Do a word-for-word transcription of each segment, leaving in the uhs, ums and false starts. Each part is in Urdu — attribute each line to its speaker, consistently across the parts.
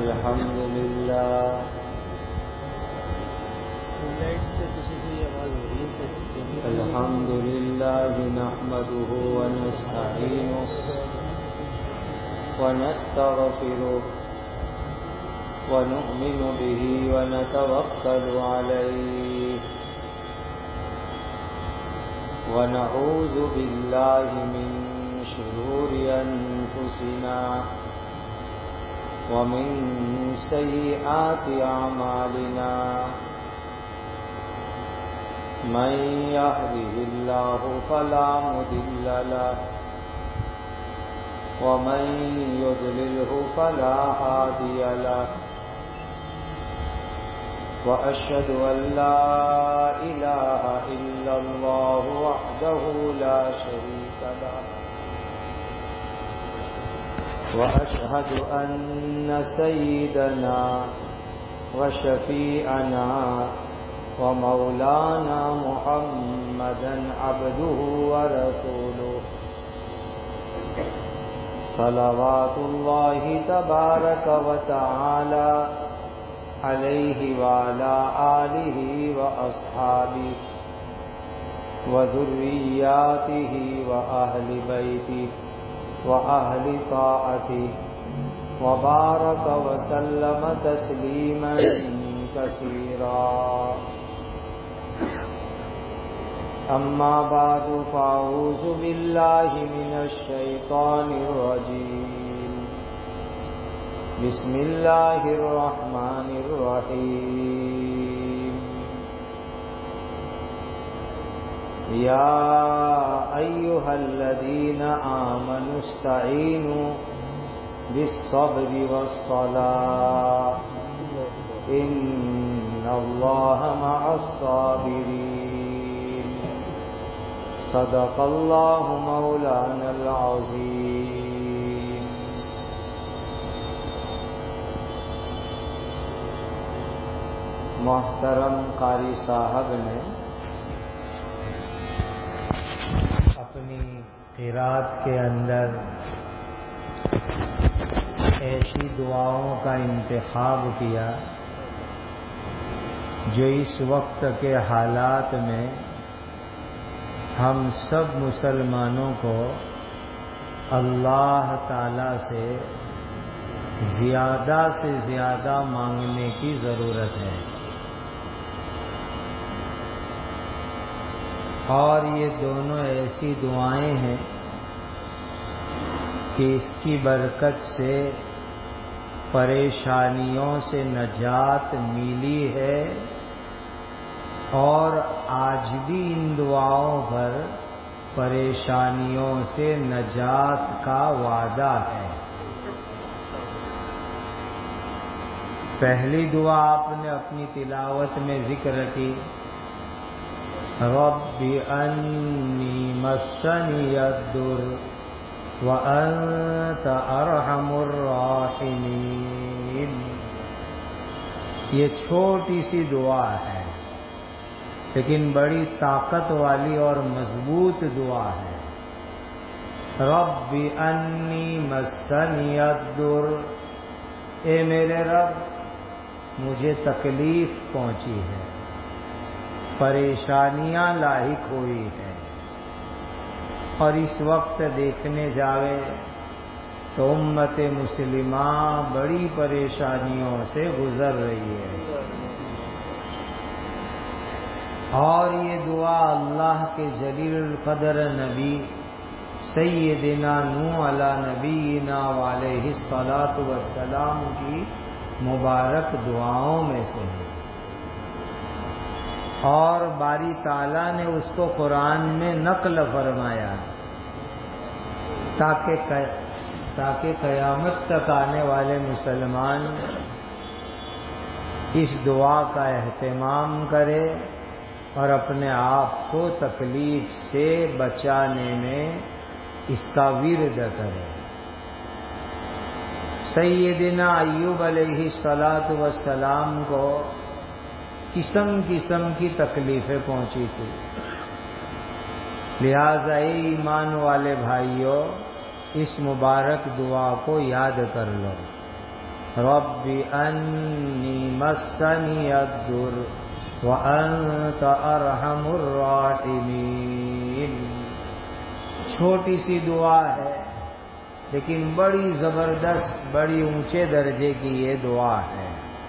Speaker 1: الحمد لله الحمد لله نحمده ونستعينه ونستغفره ونؤمن به ونتوكل عليه ونعوذ بالله من شرور أنفسنا ومن سيئات أعمالنا من يهده الله فلا مضل له ومن يضلله فلا هادي له وأشهد أن لا إله إلا الله وحده لا شريك له وأشهد أن سيدنا وشفيعنا ومولانا محمدا عبده ورسوله صلوات الله تبارك وتعالى عليه وعلى آله وأصحابه وذرياته وأهل بيته وأهل طاعته وبارك وسلم تسليما كثيرا. أما بعد فأعوذ بالله من الشيطان الرجيم. بسم الله الرحمن الرحيم. يا أيها الذين آمنوا استعينوا بالصبر والصلاة إن الله مع الصابرين. صدق الله مولانا العظيم. محترم قاری صاحب نے اپنی قرات کے اندر ایسی دعاؤں کا انتخاب کیا جو اس وقت کے حالات میں ہم سب مسلمانوں کو اللہ تعالی سے زیادہ سے زیادہ مانگنے کی ضرورت ہے. اور یہ دونوں ایسی دعائیں ہیں کہ اس کی برکت سے پریشانیوں سے نجات ملی ہے اور آج بھی ان دعاؤں پر پریشانیوں سے نجات کا وعدہ ہے. پہلی دعا آپ نے اپنی تلاوت میں ذکر کی، رب انی مسنی الضر وانت ارحم الراحمین. یہ چھوٹی سی دعا ہے لیکن بڑی طاقت والی اور مضبوط دعا ہے. رب انی مسنی الضر، اے میرے رب مجھے تکلیف پہنچی ہے، پریشانیاں لاحق ہوئی ہیں، اور اس وقت دیکھنے جاوے تو امت مسلمہ بڑی پریشانیوں سے گزر رہی ہے. اور یہ دعا اللہ کے جلیل القدر نبی سیدنا نوح علی نبینا وعلیہ الصلاۃ والسلام کی مبارک دعاؤں میں سے ہے، اور باری تعالیٰ نے اس کو قرآن میں نقل فرمایا تاکہ تاکہ قیامت تک آنے والے مسلمان اس دعا کا اہتمام کرے اور اپنے آپ کو تکلیف سے بچانے میں اس کا ورد کرے. سیدنا ایوب علیہ الصلاۃ والسلام کو قسم قسم کی تکلیفیں پہنچی تھی، لہذا اے ایمان والے بھائیوں اس مبارک دعا کو یاد کر لو. رب انی مسنی الضر وانت ارحم الراحمین. چھوٹی سی دعا ہے لیکن بڑی زبردست، بڑی اونچے درجے کی یہ دعا ہے.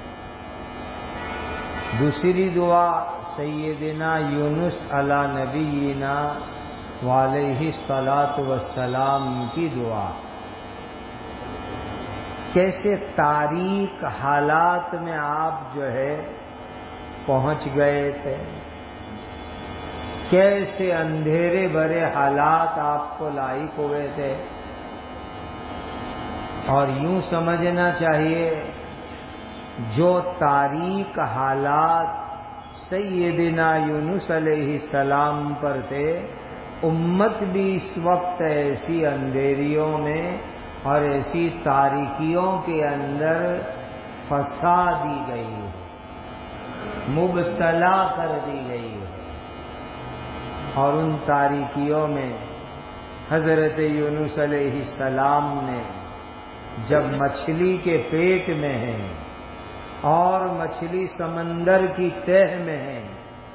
Speaker 1: دوسری دعا سیدنا یونس علی نبینا وعلیہ الصلاۃ والسلام کی دعا. کیسے تاریک حالات میں آپ جو ہے پہنچ گئے تھے، کیسے اندھیرے بھرے حالات آپ کو لاحق ہوئے تھے. اور یوں سمجھنا چاہیے جو تاریک حالات سیدنا یونس علیہ السلام پر تھے، امت بھی اس وقت ایسی اندھیریوں میں اور ایسی تاریکیوں کے اندر پھنسا دی گئی ہے، مبتلا کر دی گئی ہے. اور ان تاریکیوں میں حضرت یونس علیہ السلام نے جب مچھلی کے پیٹ میں ہیں اور مچھلی سمندر کی تہ میں ہیں،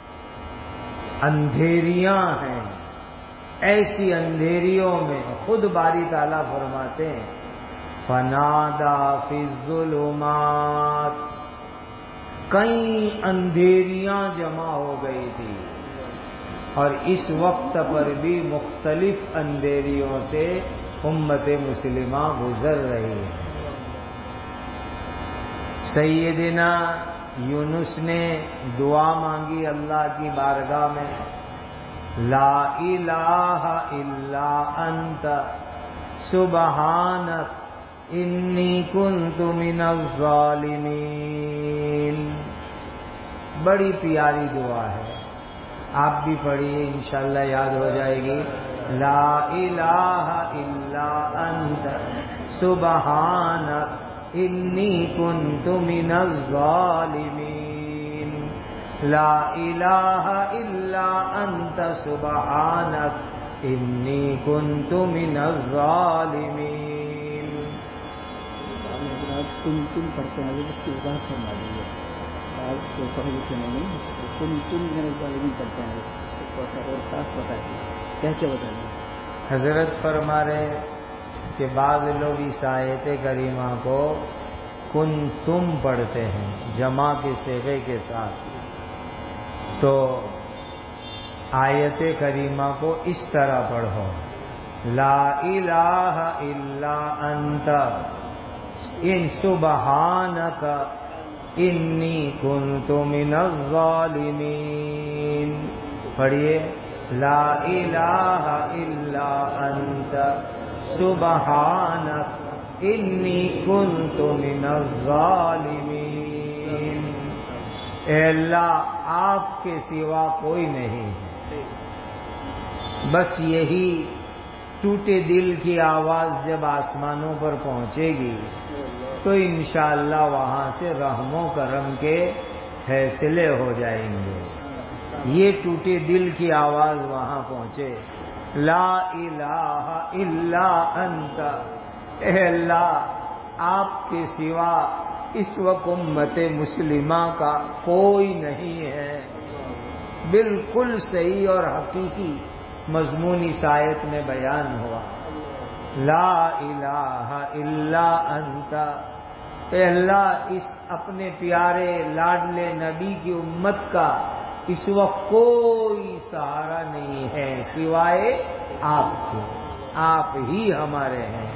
Speaker 1: اندھیریاں ہیں، ایسی اندھیریوں میں خود باری تعالیٰ فرماتے ہیں فنادا فی الظلمات، کئی اندھیریاں جمع ہو گئی تھی. اور اس وقت پر بھی مختلف اندھیریوں سے امت مسلمہ گزر رہی ہے. سیدنا یونس نے دعا مانگی اللہ کی بارگاہ میں، لا الہ الا انت سبحانک انی کنت من الظالمین. بڑی پیاری دعا ہے، آپ بھی پڑھیے انشاءاللہ یاد ہو جائے گی. لا الہ الا انت سبحانک انی کنت من الظالمین. لا الہ الا انت سبحانک انی کنت من الظالمین.
Speaker 2: تم تم پڑھتے ہیں اس کی وضاحت فرما دیجیے. آپ کو پڑھ لکھے نہیں، تم تم من الظالمین پڑھتے ہیں، اس کو اور صاف بتا دیجیے کیا کیا بتا دیجیے.
Speaker 1: حضرت فرما رہے کہ بعض لوگ اس آیت کریمہ کو کن تم پڑھتے ہیں جمع کے صیغے کے ساتھ، تو آیت کریمہ کو اس طرح پڑھو لا الہ الا انت ان سبحانک انی کنت من الظالمین. پڑھیے لا الہ الا انت سبحانک انی کنت من الظالمین. اے اللہ آپ کے سوا کوئی نہیں ہے. بس یہی ٹوٹے دل کی آواز جب آسمانوں پر پہنچے گی تو انشاءاللہ وہاں سے رحم و کرم کے فیصلے ہو جائیں گے. یہ ٹوٹے دل کی آواز وہاں پہنچے لا الہ الا انت. اے اللہ آپ کے سوا اس وقت امت مسلمہ کا کوئی نہیں ہے. بالکل صحیح اور حقیقی مضمون اس آیت میں بیان ہوا. لا الہ الا انت. اے اللہ اس اپنے پیارے لاڈلے نبی کی امت کا اس وقت کوئی سہارا نہیں ہے سوائے آپ کے. آپ ہی ہمارے ہیں.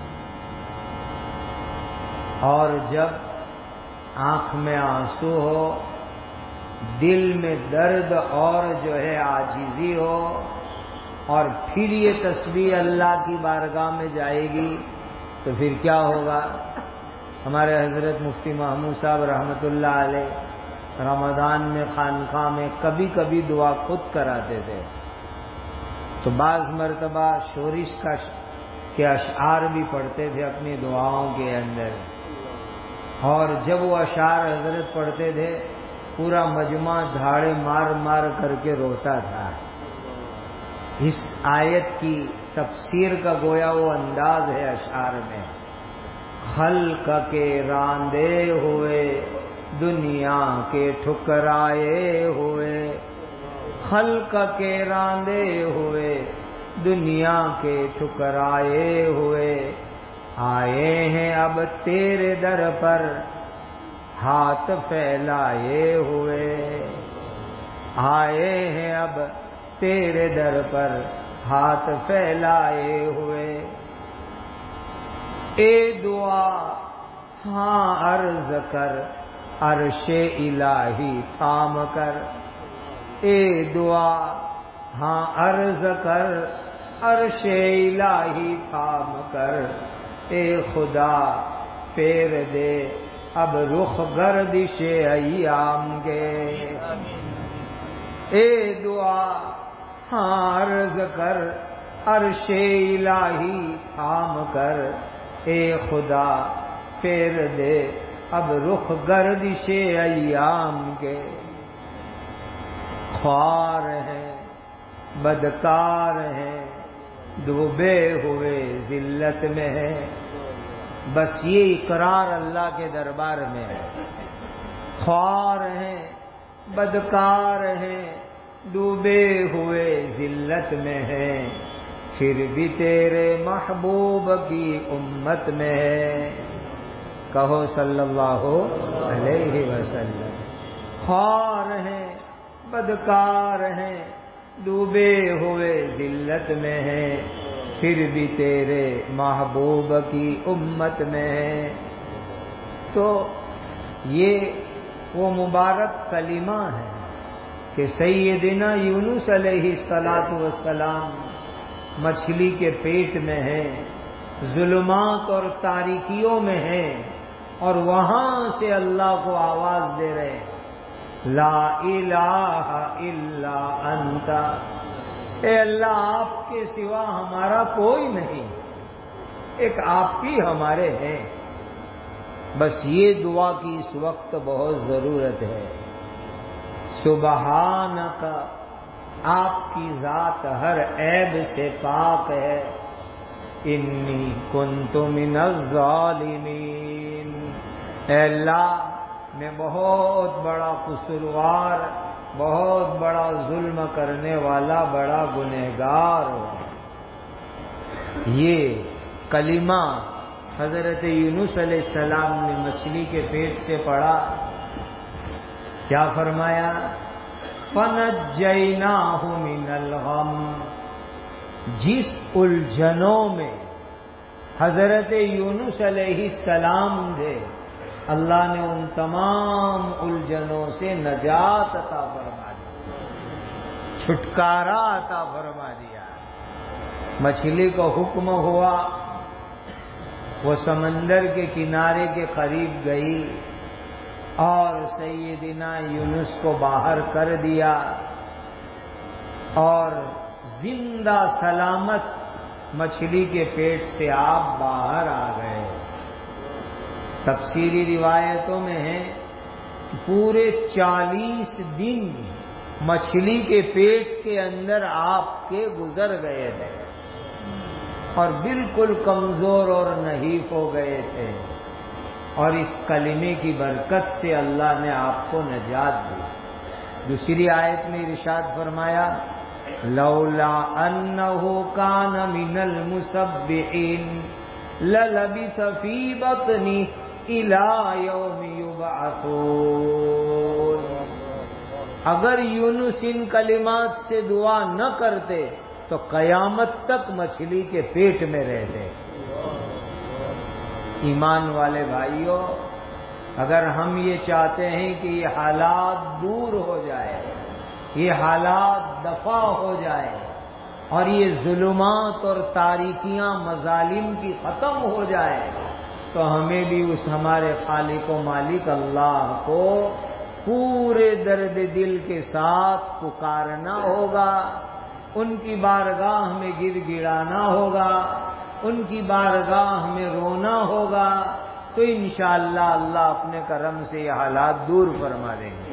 Speaker 1: اور جب آنکھ میں آنسو ہو، دل میں درد اور جو ہے عاجزی ہو، اور پھر یہ تسبیح اللہ کی بارگاہ میں جائے گی تو پھر کیا ہوگا؟ ہمارے حضرت مفتی محمود صاحب رحمۃ اللہ علیہ رمضان میں خانقاہ میں کبھی کبھی دعا خود کراتے تھے، تو بعض مرتبہ شورش کا کے اشعار بھی پڑھتے تھے اپنی دعاؤں کے اندر. اور جب وہ اشعار حضرت پڑھتے تھے پورا مجمع دھاڑے مار مار کر کے روتا تھا. اس آیت کی تفسیر کا گویا وہ انداز ہے اشعار میں. خلق کے راندے ہوئے دنیا کے ٹھکرائے ہوئے، خلق کے راندے ہوئے دنیا کے ٹھکرائے ہوئے، آئے ہیں اب تیرے در پر ہاتھ پھیلائے ہوئے، آئے ہیں اب تیرے در پر ہاتھ پھیلائے ہوئے۔ اے دعا ہاں عرض کر عرش الہی تھام کر، اے دعا ہاں عرض کر عرش الہی تھام کر، اے خدا پھیر دے اب رخ گردش ایام کے، اے دعا ہاں عرض کر عرش الہی تھام کر، اے خدا پھیر دے اب رخ گردش ایام کے۔ خوار ہیں بدکار ہیں ڈوبے ہوئے ذلت میں ہے، بس یہ اقرار اللہ کے دربار میں ہے۔ خوار ہیں بدکار ہیں ڈوبے ہوئے ذلت میں ہیں، پھر بھی تیرے محبوب کی امت میں ہے، کہو صلی اللہ علیہ وسلم۔ خوار ہیں بدکار ہیں ڈوبے ہوئے ذلت میں ہیں، پھر بھی تیرے محبوب کی امت میں ہے۔ تو یہ وہ مبارک کلمہ ہے کہ سیدنا یونس علیہ الصلاۃ والسلام مچھلی کے پیٹ میں ہیں، ظلمات اور تاریکیوں میں ہیں، اور وہاں سے اللہ کو آواز دے رہے ہیں، لا الہ الا انت، اے اللہ آپ کے سوا ہمارا کوئی نہیں، ایک آپ ہی ہمارے ہیں۔ بس یہ دعا کی اس وقت بہت ضرورت ہے۔ سبحانک، آپ کی ذات ہر عیب سے پاک ہے، انی کنت من الظالمین، اے اللہ میں بہت بڑا قصوروار، بہت بڑا ظلم کرنے والا، بڑا گنہگار ہوں۔ یہ کلمہ حضرت یونس علیہ السلام نے مچھلی کے پیٹ سے پڑھا، کیا فرمایا؟ فَنَجَّيْنَاهُ مِنَ الْغَمِّ، جس الجھنوں میں حضرت یونس علیہ السلام تھے، اللہ نے ان تمام الجھنوں سے نجات عطا فرما دی، چھٹکارا عطا فرما دیا۔ مچھلی کو حکم ہوا، وہ سمندر کے کنارے کے قریب گئی اور سیدنا یونس کو باہر کر دیا، اور زندہ سلامت مچھلی کے پیٹ سے آپ باہر آ گئے۔ تفسیری روایتوں میں ہے کہ پورے چالیس دن مچھلی کے پیٹ کے اندر آپ کے گزر گئے تھے اور بالکل کمزور اور نحیف ہو گئے تھے، اور اس کلمے کی برکت سے اللہ نے آپ کو نجات دی۔ دوسری آیت میں ارشاد فرمایا، لولا انہ کان من المسبحین للبث فی بطنہ الی یوم یبعثون، اگر یونس ان کلمات سے دعا نہ کرتے تو قیامت تک مچھلی کے پیٹ میں رہتے۔ ایمان والے بھائیوں، اگر ہم یہ چاہتے ہیں کہ یہ حالات دور ہو جائے، یہ حالات دفع ہو جائے، اور یہ ظلمات اور تاریکیاں مظالم کی ختم ہو جائے، تو ہمیں بھی اس ہمارے خالق و مالک اللہ کو پورے درد دل کے ساتھ پکارنا ہوگا، ان کی بارگاہ میں گر گڑانا ہوگا، ان کی بارگاہ میں رونا ہوگا، تو انشاءاللہ اللہ اپنے کرم سے یہ حالات دور فرما دیں گے۔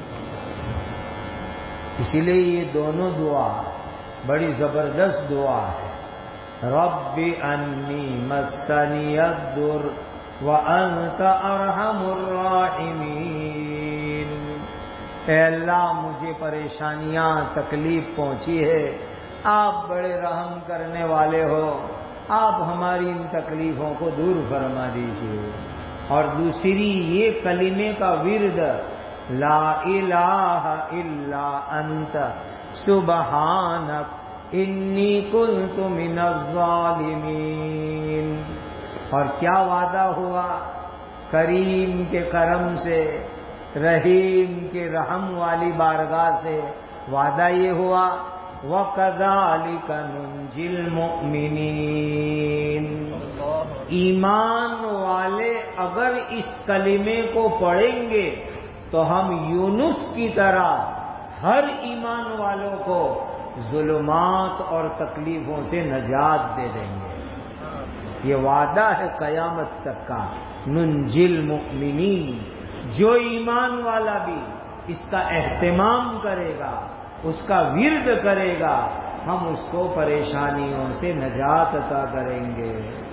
Speaker 1: اسی لیے یہ دونوں دعا بڑی زبردست دعا ہے۔ رب انی مسنی الضر وأنت أرحم الراحمين۔ اے اللہ مجھے پریشانیاں تکلیف پہنچی ہے، آپ بڑے رحم کرنے والے ہو، آپ ہماری ان تکلیفوں کو دور فرما دیجیے۔ اور دوسری یہ کلمے کا ورد لا الہ الا انت سبحانک انی کنت من الظالمین۔ اور کیا وعدہ ہوا کریم کے کرم سے، رحیم کے رحم والی بارگاہ سے وعدہ یہ ہوا وَكَذَلِكَ نُنْجِي الْمُؤْمِنِينَ۔ ایمان والے اگر اس کلمے کو پڑھیں گے تو ہم یونس کی طرح ہر ایمان والوں کو ظلمات اور تکلیفوں سے نجات دے دیں گے۔ یہ وعدہ ہے قیامت تک کا، ننجی المؤمنین۔ جو ایمان والا بھی اس کا اہتمام کرے گا، اس کا ورد کرے گا، ہم اس کو پریشانیوں سے نجات عطا کریں گے۔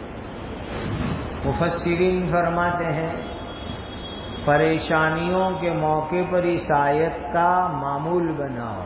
Speaker 1: مفسرین فرماتے ہیں پریشانیوں کے موقع پر اس آیت کا معمول بناؤ،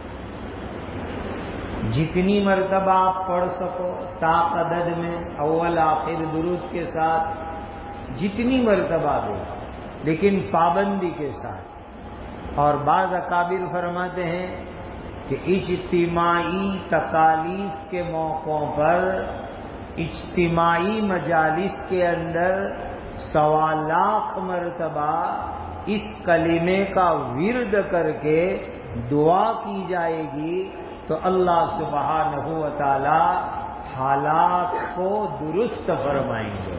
Speaker 1: جتنی مرتبہ آپ پڑھ سکو تاعدد میں، اول آخر درود کے ساتھ، جتنی مرتبہ بھی، لیکن پابندی کے ساتھ۔ اور بعض اکابر فرماتے ہیں کہ اجتماعی تکالیف کے موقعوں پر، اجتماعی مجالس کے اندر سوا لاکھ مرتبہ اس کلمے کا ورد کر کے دعا کی جائے گی تو اللہ سبحانہ و تعالی حالات کو درست فرمائیں گے۔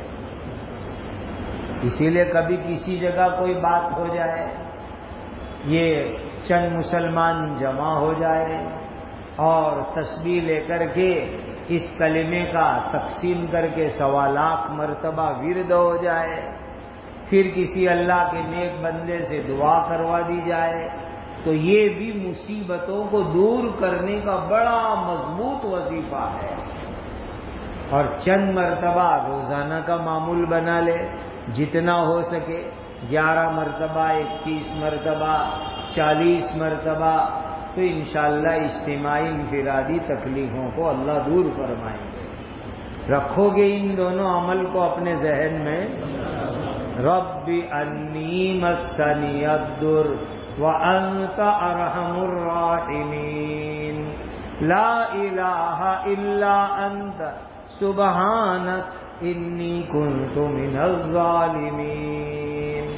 Speaker 1: اسی لیے کبھی کسی جگہ کوئی بات ہو جائے، یہ چند مسلمان جمع ہو جائے اور تسبیح لے کر کے اس کلمے کا تقسیم کر کے سوا لاکھ مرتبہ ورد ہو جائے، پھر کسی اللہ کے نیک بندے سے دعا کروا دی جائے، تو یہ بھی مصیبتوں کو دور کرنے کا بڑا مضبوط وظیفہ ہے۔ اور چند مرتبہ روزانہ کا معمول بنا لے، جتنا ہو سکے، گیارہ مرتبہ، اکیس مرتبہ، چالیس مرتبہ، تو انشاءاللہ اجتماعی انفرادی تکلیفوں کو اللہ دور فرمائیں گے۔ رکھو گے ان دونوں عمل کو اپنے ذہن میں؟ رب انی مسنی الضر وانت ارحم الراحمین، لا الہ الا انت سبحانک انی کنت من الظالمین۔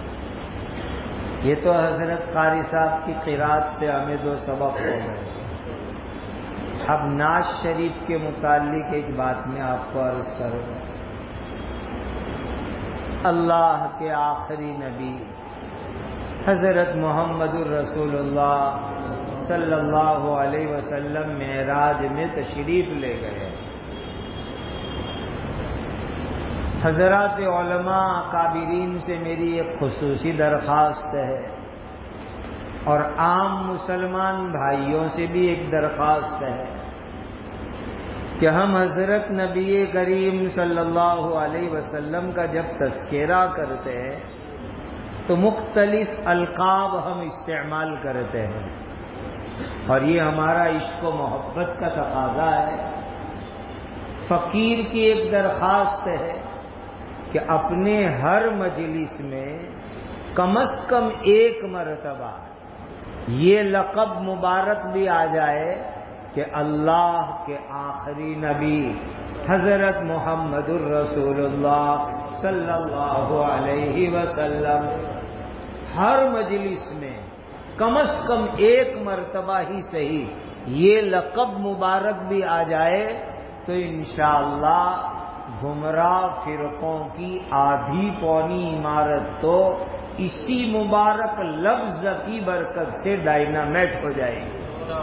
Speaker 1: یہ تو حضرت قاری صاحب کی قرات سے ہمیں دو سبق ہو گئے۔ اب نعت شریف کے متعلق ایک بات میں آپ کو عرض کروں گا۔ اللہ کے آخری نبی حضرت محمد الرسول اللہ صلی اللہ علیہ وسلم معراج میں تشریف لے گئے۔ حضرات علماء اکابرین سے میری ایک خصوصی درخواست ہے، اور عام مسلمان بھائیوں سے بھی ایک درخواست ہے کہ ہم حضرت نبی کریم صلی اللہ علیہ وسلم کا جب تذکرہ کرتے ہیں تو مختلف القاب ہم استعمال کرتے ہیں، اور یہ ہمارا عشق و محبت کا تقاضا ہے۔ فقیر کی ایک درخواست ہے کہ اپنے ہر مجلس میں کم از کم ایک مرتبہ یہ لقب مبارک بھی آ جائے کہ اللہ کے آخری نبی حضرت محمد الرسول اللہ صلی اللہ علیہ وسلم۔ ہر مجلس میں کم از کم ایک مرتبہ ہی صحیح یہ لقب مبارک بھی آ جائے تو انشاءاللہ گمراہ فرقوں کی آدھی پونی عمارت تو اسی مبارک لفظ کی برکت سے ڈائنامیٹ ہو جائے گی۔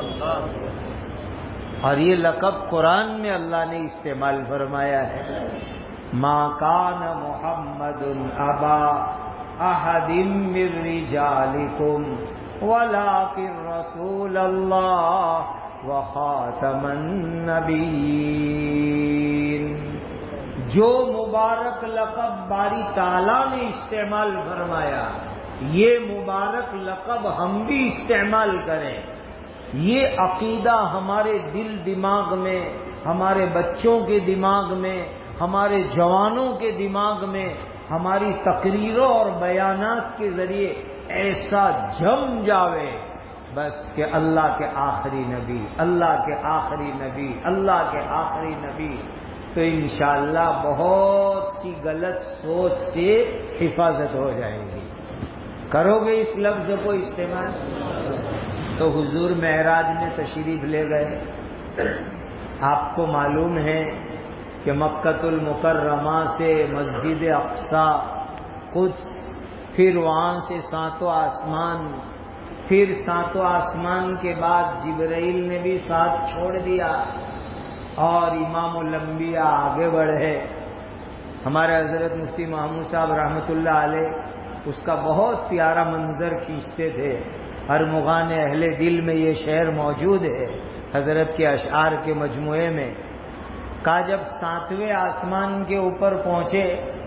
Speaker 1: اور یہ لقب قرآن میں اللہ نے استعمال فرمایا ہے، ما کان محمد ابا احد من رجالکم ولکن رسول اللہ وخاتم النبیین۔ جو مبارک لقب باری تعالیٰ نے استعمال فرمایا، یہ مبارک لقب ہم بھی استعمال کریں. یہ عقیدہ ہمارے دل دماغ میں، ہمارے بچوں کے دماغ میں، ہمارے جوانوں کے دماغ میں، ہماری تقریروں اور بیانات کے ذریعے ایسا جم جاوے بس کہ اللہ کے آخری نبی، اللہ کے آخری نبی، اللہ کے آخری نبی. تو انشاءاللہ بہت سی غلط سوچ سے حفاظت ہو جائے گی. کرو گے اس لفظ کو استعمال؟ تو حضور معراج میں تشریف لے گئے. آپ کو معلوم ہے کہ مکۃ المکرمہ سے مسجد اقصی، قدس، پھر وہاں سے ساتوں آسمان، پھر ساتوں آسمان کے بعد جبرائیل نے بھی ساتھ چھوڑ دیا اور امام الانبیاء آگے بڑھے. ہمارے حضرت مفتی محمود صاحب رحمۃ اللہ علیہ اس کا بہت پیارا منظر کھینچتے تھے. ہر مغان اہل دل میں یہ شعر موجود ہے حضرت کے اشعار کے مجموعے میں. کہا جب ساتویں آسمان کے اوپر پہنچے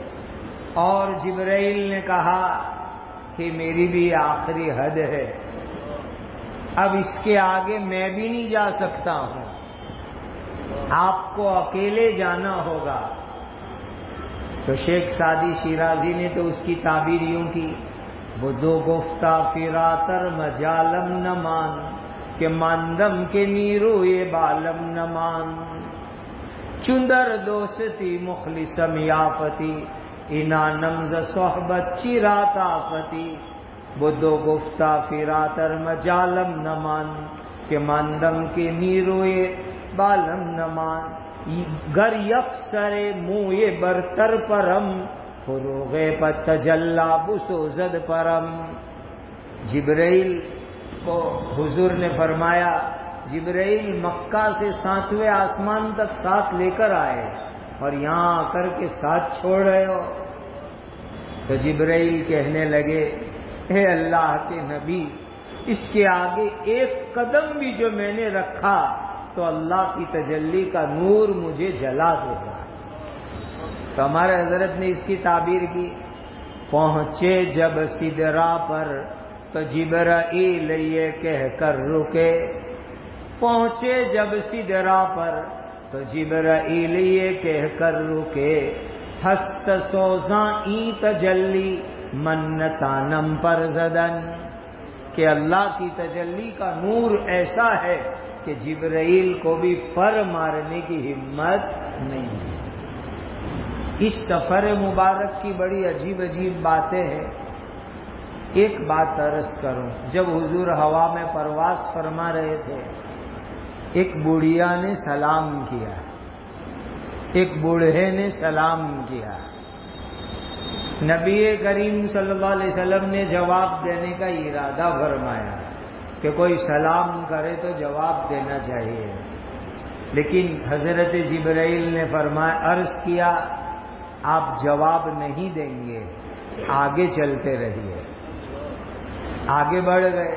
Speaker 1: اور جبرائیل نے کہا کہ میری بھی آخری حد ہے، اب اس کے آگے میں بھی نہیں جا سکتا ہوں، آپ کو اکیلے جانا ہوگا. تو شیخ سعدی شیرازی نے تو اس کی تعبیر یوں کی، بدو گفتہ فراتر مجالم نمان کہ ماندم کے نیرو یہ بالم نمان، چندر دوستی مخلصم یافتی انا نمز صحبت چرات آفتی. بدو گفتہ فراتر مجالم نمان کہ ماندم کے نیرو یہ بالم نمان، گر یک سرے موئے برتر پرم فروغ پت تجلا بسو زد پرم. جبرائیل کو حضور نے فرمایا، جبرائیل مکہ سے ساتویں آسمان تک ساتھ لے کر آئے اور یہاں آ کر کے ساتھ چھوڑ رہے ہو. تو جبرائیل کہنے لگے، اے اللہ کے نبی، اس کے آگے ایک قدم بھی جو میں نے رکھا تو اللہ کی تجلی کا نور مجھے جلا دے گا. تو ہمارے حضرت نے اس کی تعبیر کی، پہنچے جب سدرا پر تو جبرائیل یہ کہہ کر رکے، پہنچے جب سدرا پر تو جبرائیل یہ کہہ کر رکے، ہست سوزاں ای تجلی منتانم پر زدن، کہ اللہ کی تجلی کا نور ایسا ہے کہ جبرائیل کو بھی پر مارنے کی ہمت نہیں ہے. اس سفر مبارک کی بڑی عجیب عجیب باتیں ہیں. ایک بات عرض کروں، جب حضور ہوا میں پرواز فرما رہے تھے، ایک بوڑھیا نے سلام کیا، ایک بوڑھے نے سلام کیا. نبی کریم صلی اللہ علیہ وسلم نے جواب دینے کا ارادہ فرمایا کہ کوئی سلام کرے تو جواب دینا چاہیے، لیکن حضرت جبرائیل نے فرمایا، عرض کیا آپ جواب نہیں دیں گے، آگے چلتے رہیے. آگے بڑھ گئے.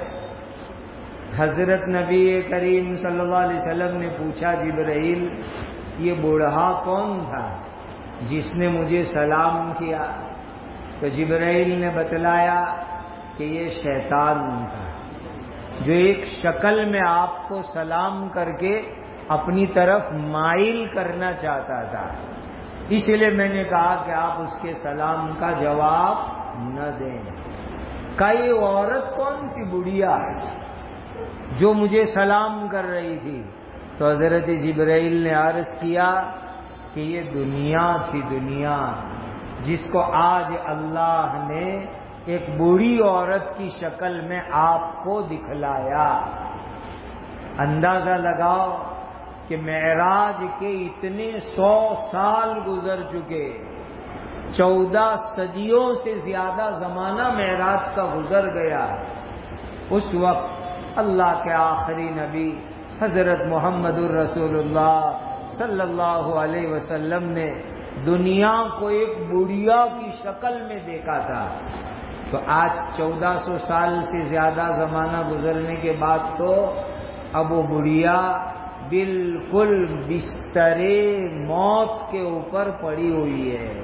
Speaker 1: حضرت نبی کریم صلی اللہ علیہ وسلم نے پوچھا، جبرائیل یہ بوڑھا کون تھا جس نے مجھے سلام کیا؟ تو جبرائیل نے بتلایا کہ یہ شیطان تھا جو ایک شکل میں آپ کو سلام کر کے اپنی طرف مائل کرنا چاہتا تھا، اس لیے میں نے کہا کہ آپ اس کے سلام کا جواب نہ دیں. کئی عورت کون سی بڑھیا جو مجھے سلام کر رہی تھی؟ تو حضرت جبرائیل نے عرض کیا کہ یہ دنیا تھی، دنیا جس کو آج اللہ نے ایک بوڑھی عورت کی شکل میں آپ کو دکھلایا. اندازہ لگاؤ کہ معراج کے اتنے سو سال گزر چکے، چودہ صدیوں سے زیادہ زمانہ معراج کا گزر گیا. اس وقت اللہ کے آخری نبی حضرت محمد الرسول اللہ صلی اللہ علیہ وسلم نے دنیا کو ایک بڑھیا کی شکل میں دیکھا تھا. تو آج چودہ سو سال سے زیادہ زمانہ گزرنے کے بعد تو اب وہ بڑھیا بالکل بستر موت کے اوپر پڑی ہوئی ہے،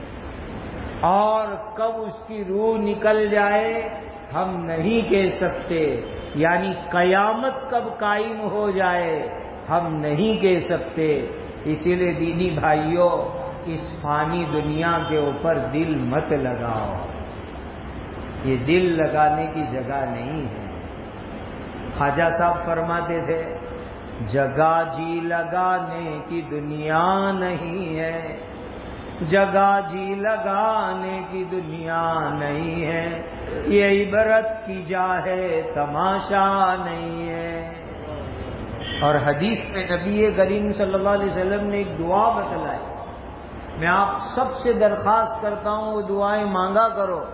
Speaker 1: اور کب اس کی روح نکل جائے ہم نہیں کہہ سکتے، یعنی قیامت کب قائم ہو جائے ہم نہیں کہہ سکتے۔ اسی لیے دینی بھائیوں، اس فانی دنیا کے اوپر دل مت لگاؤ، یہ دل لگانے کی جگہ نہیں ہے۔ خواجہ صاحب فرماتے تھے جگہ جی لگانے کی دنیا نہیں ہے، جگہ جی لگانے کی دنیا نہیں ہے، یہ عبرت کی جا ہے تماشا نہیں ہے۔ اور حدیث میں نبی کریم صلی اللہ علیہ وسلم نے ایک دعا بتلائی، میں آپ سب سے درخواست کرتا ہوں وہ دعائیں مانگا کرو۔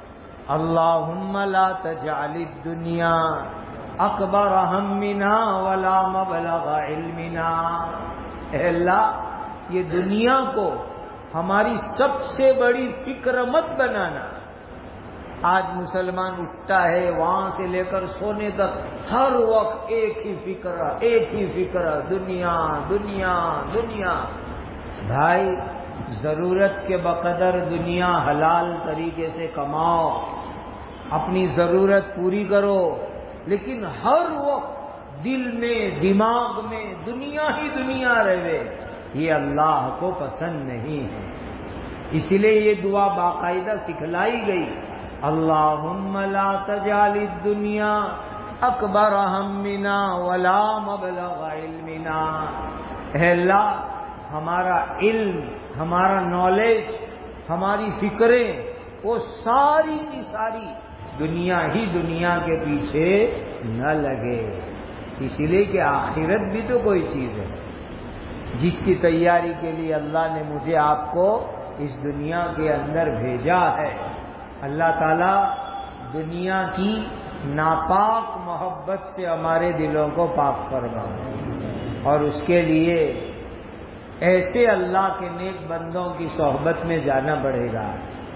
Speaker 1: اللہم لا تجعل الدنیا اکبر ہمنا ولا مبلغ علمنا، اے اللہ یہ دنیا کو ہماری سب سے بڑی فکر مت بنانا۔ آج مسلمان اٹھتا ہے وہاں سے لے کر سونے تک ہر وقت ایک ہی فکر ایک ہی فکر دنیا دنیا دنیا۔ بھائی ضرورت کے بقدر دنیا حلال طریقے سے کماؤ، اپنی ضرورت پوری کرو، لیکن ہر وقت دل میں دماغ میں دنیا ہی دنیا رہے، یہ اللہ کو پسند نہیں ہے۔ اس لیے یہ دعا باقاعدہ سکھلائی گئی، اللہم لا تجعل الدنیا اکبر ہمنا ولا مبلغ علمنا، اے اللہ ہمارا علم، ہمارا نالج، ہماری فکریں وہ ساری کی ساری دنیا ہی دنیا کے پیچھے نہ لگے، اس لیے کہ آخرت بھی تو کوئی چیز ہے جس کی تیاری کے لیے اللہ نے مجھے آپ کو اس دنیا کے اندر بھیجا ہے۔ اللہ تعالیٰ دنیا کی ناپاک محبت سے ہمارے دلوں کو پاک فرمائے، اور اس کے لیے ایسے اللہ کے نیک بندوں کی صحبت میں جانا پڑے گا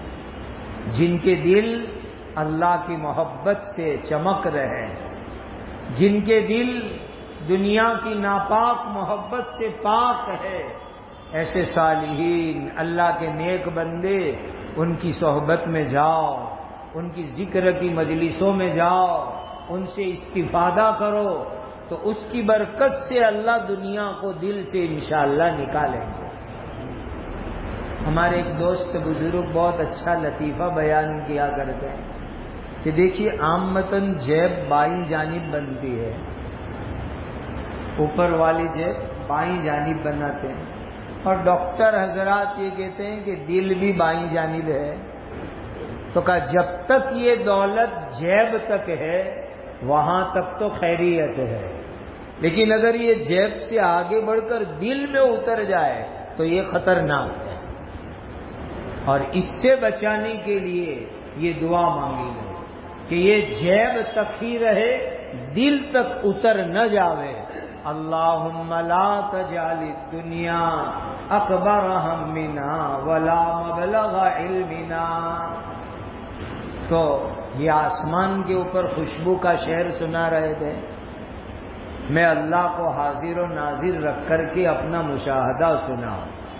Speaker 1: جن کے دل اللہ کی محبت سے چمک رہے، جن کے دل دنیا کی ناپاک محبت سے پاک ہے۔ ایسے صالحین اللہ کے نیک بندے، ان کی صحبت میں جاؤ، ان کی ذکر کی مجلسوں میں جاؤ، ان سے استفادہ کرو، تو اس کی برکت سے اللہ دنیا کو دل سے انشاءاللہ نکالیں گے۔ ہمارے ایک دوست بزرگ بہت اچھا لطیفہ بیان کیا کرتے ہیں کہ دیکھیے عامتاً جیب بائیں جانب بنتی ہے، اوپر والی جیب بائیں جانب بناتے ہیں، اور ڈاکٹر حضرات یہ کہتے ہیں کہ دل بھی بائیں جانب ہے۔ تو کہا جب تک یہ دولت جیب تک ہے وہاں تک تو خیریت ہے، لیکن اگر یہ جیب سے آگے بڑھ کر دل میں اتر جائے تو یہ خطرناک ہے، اور اس سے بچانے کے لیے یہ دعا مانگی گئی کہ یہ جیب تک ہی رہے، دل تک اتر نہ جاوے۔ اللہم لا تجعل الدنیا اکبر ہمنا ولا مبلغ علمنا۔ تو یہ آسمان کے اوپر خوشبو کا شعر سنا رہے تھے، میں اللہ کو حاضر و ناظر رکھ کر کے اپنا مشاہدہ سنا۔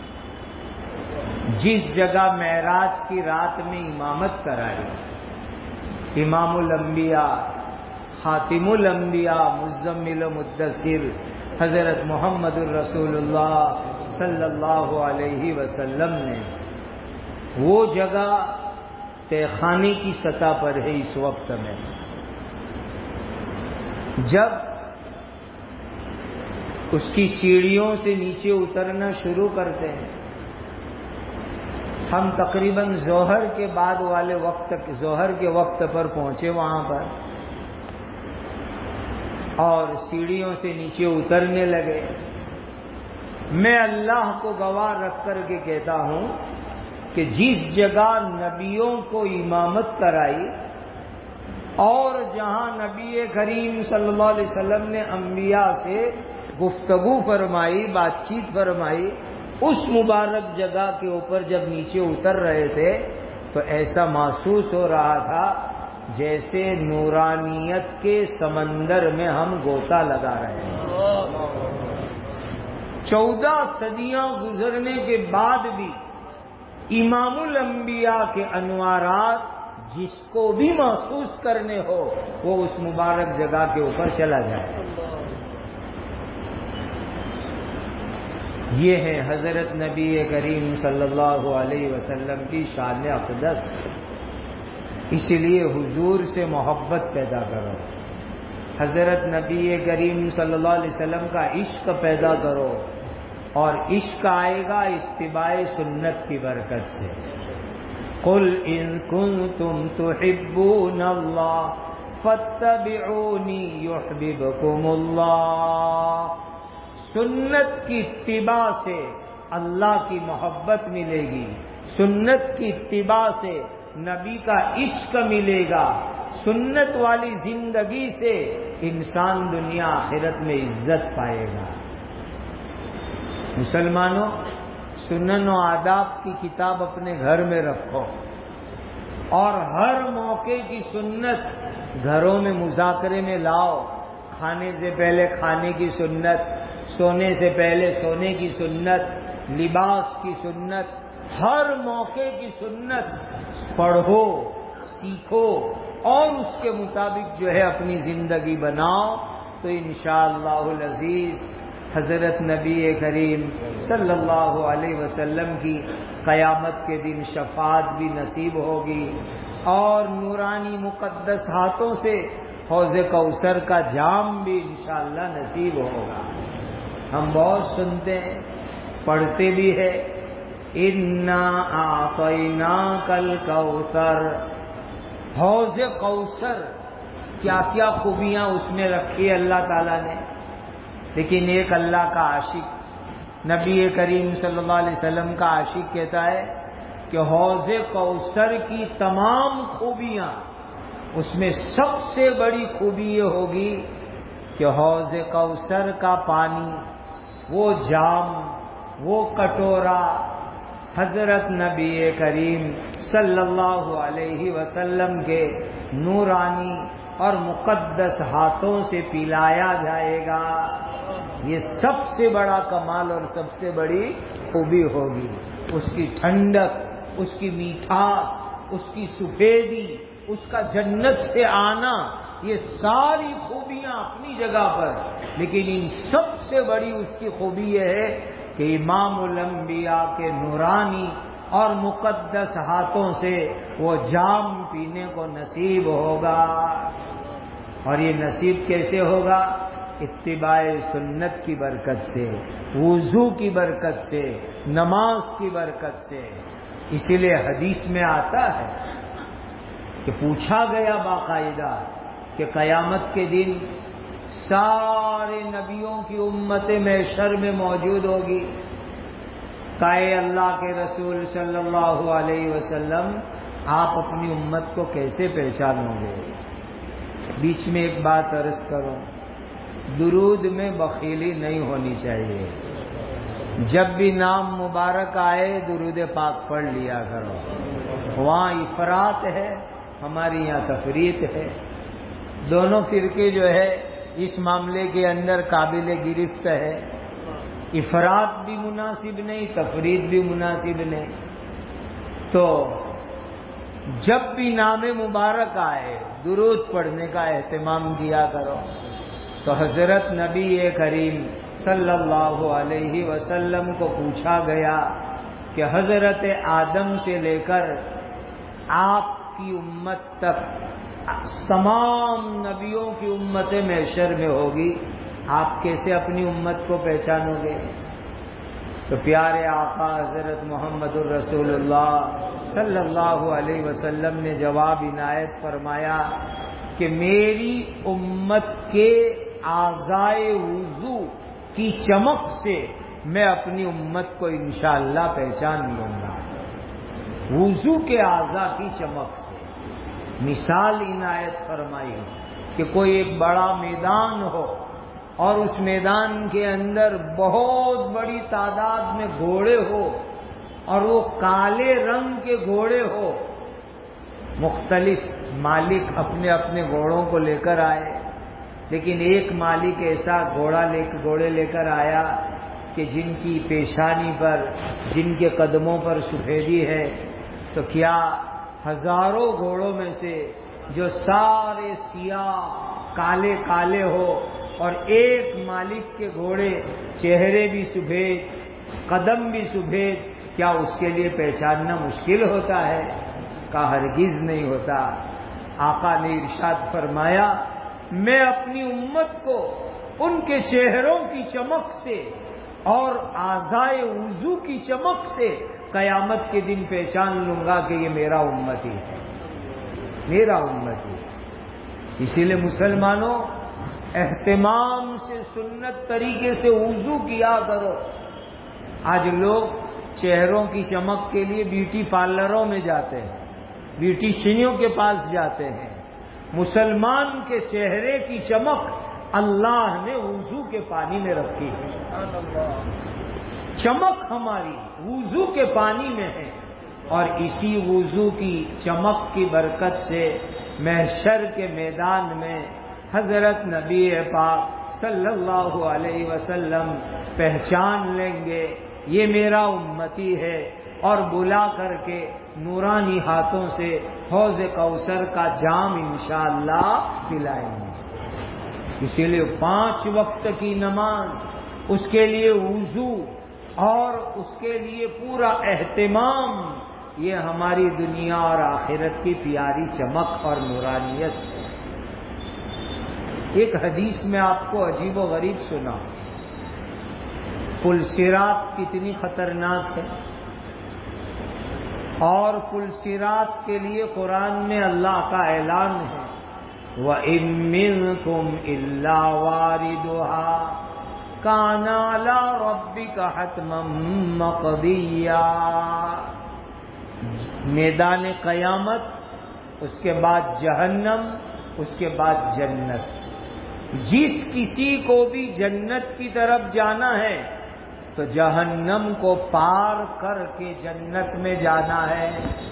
Speaker 1: جس جگہ معراج کی رات میں امامت کرائی، امام الانبیاء خاتم الانبیاء مزمل و مدثر حضرت محمد الرسول اللہ صلی اللہ علیہ وسلم نے، وہ جگہ تہخانے کی سطح پر ہے اس وقت میں۔ جب اس کی سیڑھیوں سے نیچے اترنا شروع کرتے ہیں، ہم تقریباً ظہر کے بعد والے وقت ظہر کے وقت پر پہنچے وہاں پر، اور سیڑھیوں سے نیچے اترنے لگے۔ میں اللہ کو گواہ رکھ کر کے کہتا ہوں کہ جس جگہ نبیوں کو امامت کرائی اور جہاں نبی کریم صلی اللہ علیہ وسلم نے انبیاء سے گفتگو فرمائی، بات چیت فرمائی، اس مبارک جگہ کے اوپر جب نیچے اتر رہے تھے تو ایسا محسوس ہو رہا تھا جیسے نورانیت کے سمندر میں ہم غوطہ لگا رہے ہیں۔ چودہ صدیاں گزرنے کے بعد بھی امام الانبیاء کے انوارات جس کو بھی محسوس کرنے ہو وہ اس مبارک جگہ کے اوپر چلا جائے. یہ ہے حضرت نبی کریم صلی اللہ علیہ وسلم کی شان اقدس. اس لیے حضور سے محبت پیدا کرو، حضرت نبی کریم صلی اللہ علیہ وسلم کا عشق پیدا کرو، اور عشق آئے گا اتباع سنت کی برکت سے. قل ان کنتم تحبون اللہ فاتبعونی یحببکم اللہ. سنت کی اتباع سے اللہ کی محبت ملے گی، سنت کی اتباع سے نبی کا عشق ملے گا، سنت والی زندگی سے انسان دنیا آخرت میں عزت پائے گا. مسلمانوں، سنن و آداب کی کتاب اپنے گھر میں رکھو، اور ہر موقع کی سنت گھروں میں مذاکرے میں لاؤ. کھانے سے پہلے کھانے کی سنت، سونے سے پہلے سونے کی سنت، لباس کی سنت، ہر موقع کی سنت پڑھو، سیکھو، اور اس کے مطابق جو ہے اپنی زندگی بناؤ، تو انشاءاللہ العزیز حضرت نبی کریم صلی اللہ علیہ وسلم کی قیامت کے دن شفاعت بھی نصیب ہوگی، اور نورانی مقدس ہاتھوں سے حوض کوثر کا جام بھی انشاءاللہ نصیب ہوگا. ہم بہت سنتے ہیں، پڑھتے بھی ہے، اِنَّا أَعْطَيْنَاكَ الْكَوْثَرَ. حوض کوثر کیا کیا خوبیاں اس میں رکھی ہے اللہ تعالیٰ نے. لیکن ایک اللہ کا عاشق، نبی کریم صلی اللہ علیہ وسلم کا عاشق کہتا ہے کہ حوض کوثر کی تمام خوبیاں، اس میں سب سے بڑی خوبی یہ ہوگی کہ حوض کوثر کا پانی، وہ جام، وہ کٹورا حضرت نبی کریم صلی اللہ علیہ وسلم کے نورانی اور مقدس ہاتھوں سے پلایا جائے گا. یہ سب سے بڑا کمال اور سب سے بڑی خوبی ہوگی. اس کی ٹھنڈک، اس کی میٹھاس، اس کی سفیدی، اس کا جنت سے آنا، یہ ساری خوبیاں اپنی جگہ پر، لیکن ان سب سے بڑی اس کی خوبی یہ ہے کہ امام الانبیاء کے نورانی اور مقدس ہاتھوں سے وہ جام پینے کو نصیب ہوگا. اور یہ نصیب کیسے ہوگا؟ اتباع سنت کی برکت سے، وضو کی برکت سے، نماز کی برکت سے. اسی لیے حدیث میں آتا ہے کہ پوچھا گیا باقاعدہ کہ قیامت کے دن سارے نبیوں کی امت محشر میں موجود ہوگی. کہ اللہ کے رسول صلی اللہ علیہ وسلم آپ اپنی امت کو کیسے پہچانو گے؟ بیچ میں ایک بات عرض کروں، درود میں بخیلی نہیں ہونی چاہیے. جب بھی نام مبارک آئے درود پاک پڑھ لیا کرو. وہاں افراط ہے، ہماری یہاں تفریط ہے. دونوں فرقے جو ہے اس معاملے کے اندر قابل گرفت ہے. افراط بھی مناسب نہیں، تفریط بھی مناسب نہیں. تو جب بھی نام مبارک آئے درود پڑھنے کا اہتمام کیا کرو. تو حضرت نبی کریم صلی اللہ علیہ وسلم کو پوچھا گیا کہ حضرت آدم سے لے کر آپ کی امت تک تمام نبیوں کی امت محشر میں ہوگی، آپ کیسے اپنی امت کو پہچانو گے؟ تو پیارے آقا حضرت محمد الرسول اللہ صلی اللہ علیہ وسلم نے جواب عنایت فرمایا کہ میری امت کے اعضائے وضو کی چمک سے میں اپنی امت کو انشاءاللہ پہچان لوں گا. وضو کے اعضاء کی چمک سے مثال عنایت فرمائی کہ کوئی ایک بڑا میدان ہو اور اس میدان کے اندر بہت بڑی تعداد میں گھوڑے ہو، اور وہ کالے رنگ کے گھوڑے ہو. مختلف مالک اپنے اپنے گھوڑوں کو لے کر آئے، لیکن ایک مالک ایسا گھوڑا لے گھوڑے لے کر آیا کہ جن کی پیشانی پر، جن کے قدموں پر سفیدی ہے، تو کیا ہزاروں گھوڑوں میں سے جو سارے سیاہ کالے کالے ہو اور ایک مالک کے گھوڑے چہرے بھی سفید قدم بھی سفید، کیا اس کے لیے پہچاننا مشکل ہوتا ہے؟ کہا ہرگز نہیں ہوتا۔ آقا نے ارشاد فرمایا میں اپنی امت کو ان کے چہروں کی چمک سے اور اعضائے وضو کی چمک سے قیامت کے دن پہچان لوں گا کہ یہ میرا امتی ہے، میرا امتی ہے۔ اسی لیے مسلمانوں اہتمام سے سنت طریقے سے وضو کیا کرو۔ آج لوگ چہروں کی چمک کے لیے بیوٹی پارلروں میں جاتے ہیں، بیوٹیشینوں کے پاس جاتے ہیں۔ مسلمان کے چہرے کی چمک اللہ نے وضو کے پانی میں رکھی ہے۔ چمک ہماری وضو کے پانی میں ہے، اور اسی وضو کی چمک کی برکت سے محشر کے میدان میں حضرت نبی پاک صلی اللہ علیہ وسلم پہچان لیں گے یہ میرا امتی ہے، اور بلا کر کے نورانی ہاتھوں سے حوض کوثر کا جام انشاءاللہ پلائیں گے۔ اسی لیے پانچ وقت کی نماز، اس کے لیے وضو اور اس کے لیے پورا اہتمام، یہ ہماری دنیا اور آخرت کی پیاری چمک اور نورانیت ہے۔ ایک حدیث میں آپ کو عجیب و غریب سنا، پل صراط کتنی خطرناک ہے، اور پل صراط کے لیے قرآن میں اللہ کا اعلان ہے وَإِن مِّنكُمْ إِلَّا وَارِدُهَا كَانَ عَلَىٰ رَبِّكَ حَتْمًا مَّقْضِيًّا۔ میدان قیامت، اس کے بعد جہنم، اس کے بعد جنت۔ جس کسی کو بھی جنت کی طرف جانا ہے تو جہنم کو پار کر کے جنت میں جانا ہے،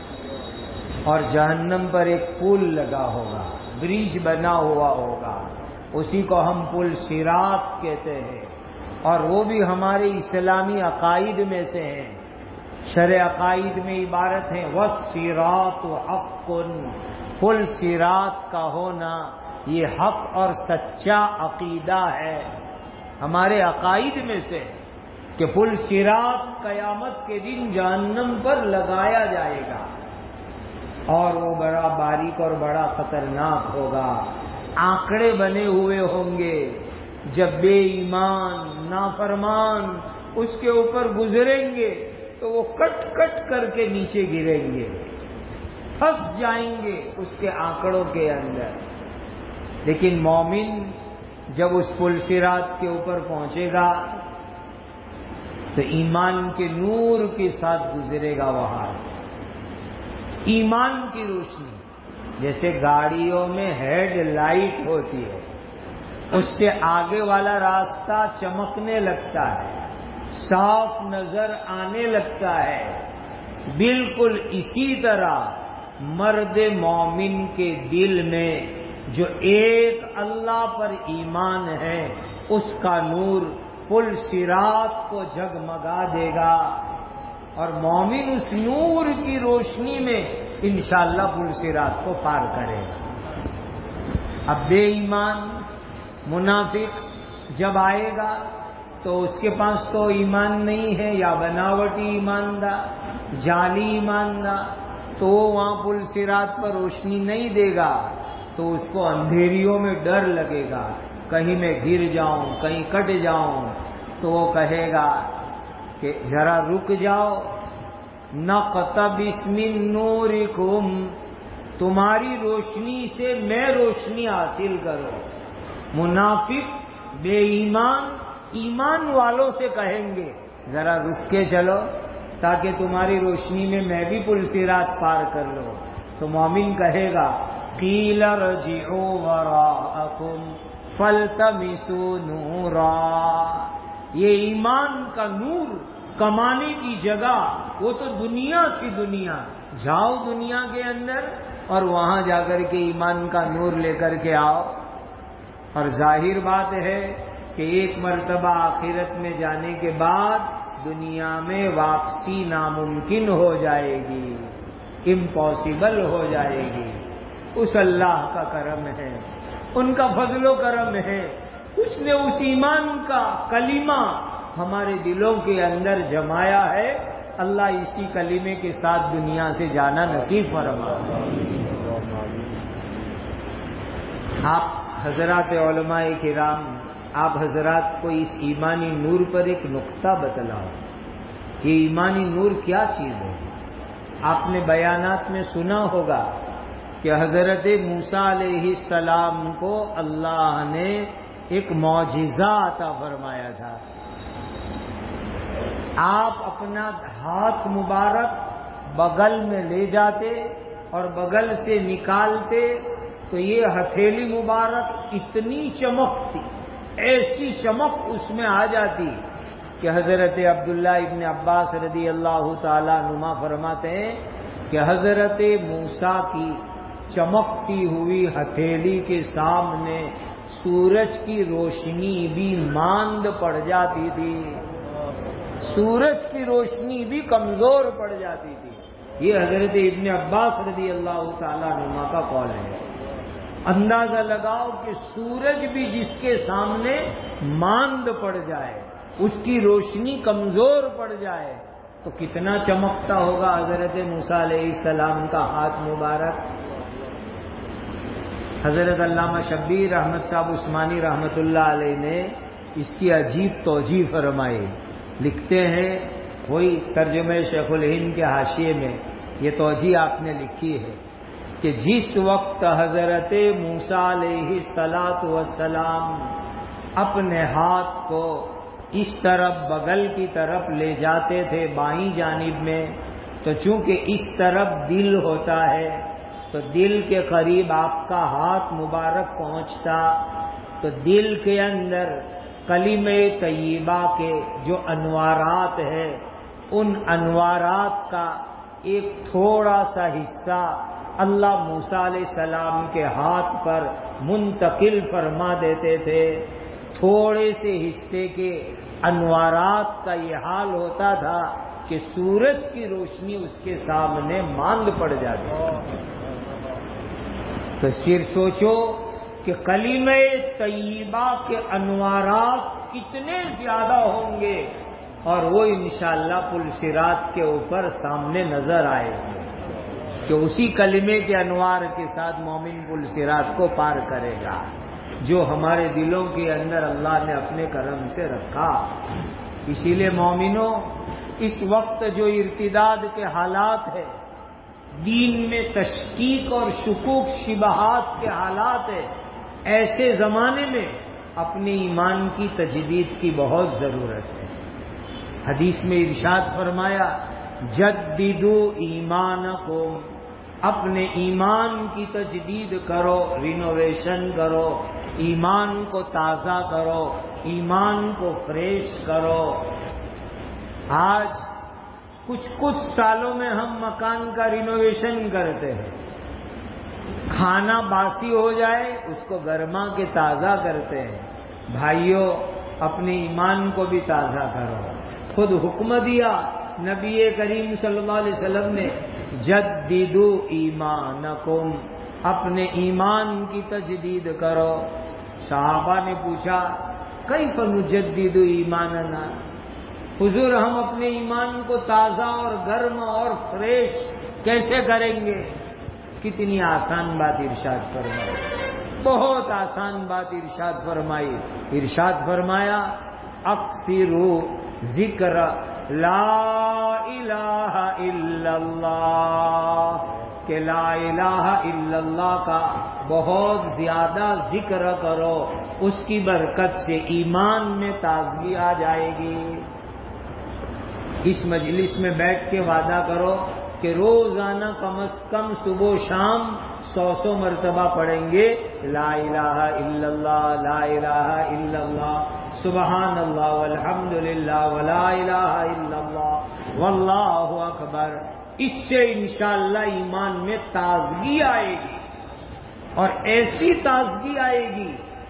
Speaker 1: اور جہنم پر ایک پل لگا ہوگا، برج بنا ہوا ہوگا، اسی کو ہم پل صراط کہتے ہیں، اور وہ بھی ہمارے اسلامی عقائد میں سے ہیں۔ شرع عقائد میں عبارت ہے وَالصِّرَاطُ حَقٌّ، پل صراط کا ہونا یہ حق اور سچا عقیدہ ہے ہمارے عقائد میں سے، کہ پل صراط قیامت کے دن جہنم پر لگایا جائے گا، اور وہ بڑا باریک اور بڑا خطرناک ہوگا۔ آنکڑے بنے ہوئے ہوں گے، جب بے ایمان نافرمان اس کے اوپر گزریں گے تو وہ کٹ کٹ کر کے نیچے گریں گے، پھنس جائیں گے اس کے آنکڑوں کے اندر۔ لیکن مومن جب اس پل صراط کے اوپر پہنچے گا تو ایمان کے نور کے ساتھ گزرے گا وہاں، ایمان کی روشنی، جیسے گاڑیوں میں ہیڈ لائٹ ہوتی ہے، اس سے آگے والا راستہ چمکنے لگتا ہے، صاف نظر آنے لگتا ہے۔ بالکل اسی طرح مرد مومن کے دل میں جو ایک اللہ پر ایمان ہے، اس کا نور پل صراط کو جگمگا دے گا، اور مومن اس نور کی روشنی میں انشاءاللہ پل صراط کو پار کرے گا۔ اب بے ایمان منافق جب آئے گا تو اس کے پاس تو ایمان نہیں ہے، یا بناوٹی ایماندار، جعلی ایماندار، تو وہ وہاں پل صراط پر روشنی نہیں دے گا، تو اس کو اندھیریوں میں ڈر لگے گا، کہیں میں گر جاؤں، کہیں کٹ جاؤں، تو وہ کہے گا کہ ذرا رک جاؤ، نقتبس من نورکم، تمہاری روشنی سے میں روشنی حاصل کرو۔ منافق بے ایمان ایمان والوں سے کہیں گے ذرا رک کے چلو تاکہ تمہاری روشنی میں میں بھی پل صراط پار کر لوں، تو مومن کہے گا قیل ارجعوا وراءکم فالتمسوا نورا۔ یہ ایمان کا نور کمانے کی جگہ وہ تو دنیا کی دنیا، جاؤ دنیا کے اندر اور وہاں جا کر کے ایمان کا نور لے کر کے آؤ۔ اور ظاہر بات ہے کہ ایک مرتبہ آخرت میں جانے کے بعد دنیا میں واپسی ناممکن ہو جائے گی، امپاسبل ہو جائے گی۔ اس اللہ کا کرم ہے، ان کا فضل و کرم ہے، اس نے اس ایمان کا کلمہ ہمارے دلوں کے اندر جمایا ہے۔ اللہ اسی کلمے کے ساتھ دنیا سے جانا نصیب فرمائے۔ آپ حضرات علماء کرام، آپ حضرات کو اس ایمانی نور پر ایک نقطہ بتلاؤ، یہ ایمانی نور کیا چیز ہے؟ آپ نے بیانات میں سنا ہوگا کہ حضرت موسیٰ علیہ السلام کو اللہ نے ایک معجزہ عطا فرمایا تھا۔ آپ اپنا ہاتھ مبارک بغل میں لے جاتے اور بغل سے نکالتے تو یہ ہتھیلی مبارک اتنی چمکتی، ایسی چمک اس میں آ جاتی کہ حضرت عبداللہ ابن عباس رضی اللہ تعالیٰ عنہما فرماتے ہیں کہ حضرت موسیٰ کی چمکتی ہوئی ہتھیلی کے سامنے سورج کی روشنی بھی ماند پڑ جاتی تھی، سورج کی روشنی بھی کمزور پڑ جاتی تھی۔ یہ حضرت ابن عباس رضی اللہ تعالیٰ عنہما کا قول ہے۔ اندازہ لگاؤ کہ سورج بھی جس کے سامنے ماند پڑ جائے، اس کی روشنی کمزور پڑ جائے تو کتنا چمکتا ہوگا حضرت موسیٰ علیہ السلام کا ہاتھ مبارک۔ حضرت علامہ شبیر احمد صاحب عثمانی رحمۃ اللہ علیہ نے اس کی عجیب توجیہ فرمائی۔ لکھتے ہیں، وہی ترجمہ شیخ الہند کے حاشیے میں یہ توجیہ آپ نے لکھی ہے کہ جس وقت حضرت موسیٰ علیہ الصلاۃ والسلام اپنے ہاتھ کو اس طرف بغل کی طرف لے جاتے تھے بائیں جانب میں، تو چونکہ اس طرف دل ہوتا ہے تو دل کے قریب آپ کا ہاتھ مبارک پہنچتا تو دل کے اندر کلمہ طیبہ کے جو انوارات ہیں ان انوارات کا ایک تھوڑا سا حصہ اللہ موسیٰ علیہ السلام کے ہاتھ پر منتقل فرما دیتے تھے۔ تھوڑے سے حصے کے انوارات کا یہ حال ہوتا تھا کہ سورج کی روشنی اس کے سامنے ماند پڑ جاتی تھی۔ تو صرف سوچو کہ کلمہ طیبہ کے انوارات کتنے زیادہ ہوں گے اور وہ انشاءاللہ پل صراط کے اوپر سامنے نظر آئے گے کہ اسی کلمے کے انوار کے ساتھ مومن پل صراط کو پار کرے گا، جو ہمارے دلوں کے اندر اللہ نے اپنے کرم سے رکھا۔ اسی لیے مومنوں، اس وقت جو ارتداد کے حالات ہے، دین میں تشکیک اور شکوک شبہات کے حالات ہے، ایسے زمانے میں اپنے ایمان کی تجدید کی بہت ضرورت ہے۔ حدیث میں ارشاد فرمایا، جددو ایمانکم، اپنے ایمان کی تجدید کرو، رینوویشن کرو، ایمان کو تازہ کرو، ایمان کو فریش کرو۔ آج کچھ کچھ سالوں میں ہم مکان کا رینوویشن کرتے ہیں، کھانا باسی ہو جائے اس کو گرما کے تازہ کرتے ہیں۔ بھائیوں، اپنے ایمان کو بھی تازہ کرو۔ خود حکم دیا نبی کریم صلی اللہ علیہ وسلم نے، جددو ایمانکم، اپنے ایمان کی تجدید کرو۔ صحابہ نے پوچھا، کیف نجدد ایماننا، حضور ہم اپنے ایمان کو تازہ اور گرم اور فریش کیسے کریں گے؟ کتنی آسان بات ارشاد فرمائی، بہت آسان بات ارشاد فرمائی۔ ارشاد فرمایا، اکثروا ذکر لا الہ الا اللہ، کہ لا الہ الا اللہ کا بہت زیادہ ذکر کرو، اس کی برکت سے ایمان میں تازگی آ جائے گی۔ اس مجلس میں بیٹھ کے وعدہ کرو کہ روزانہ کم از کم صبح و شام سو سو مرتبہ پڑھیں گے، لا الہ الا اللہ، لا الہ الا اللہ، سبحان اللہ والحمد للہ ولا الہ الا اللہ واللہ اکبر۔ اس سے انشاءاللہ ایمان میں تازگی آئے گی، اور ایسی تازگی آئے گی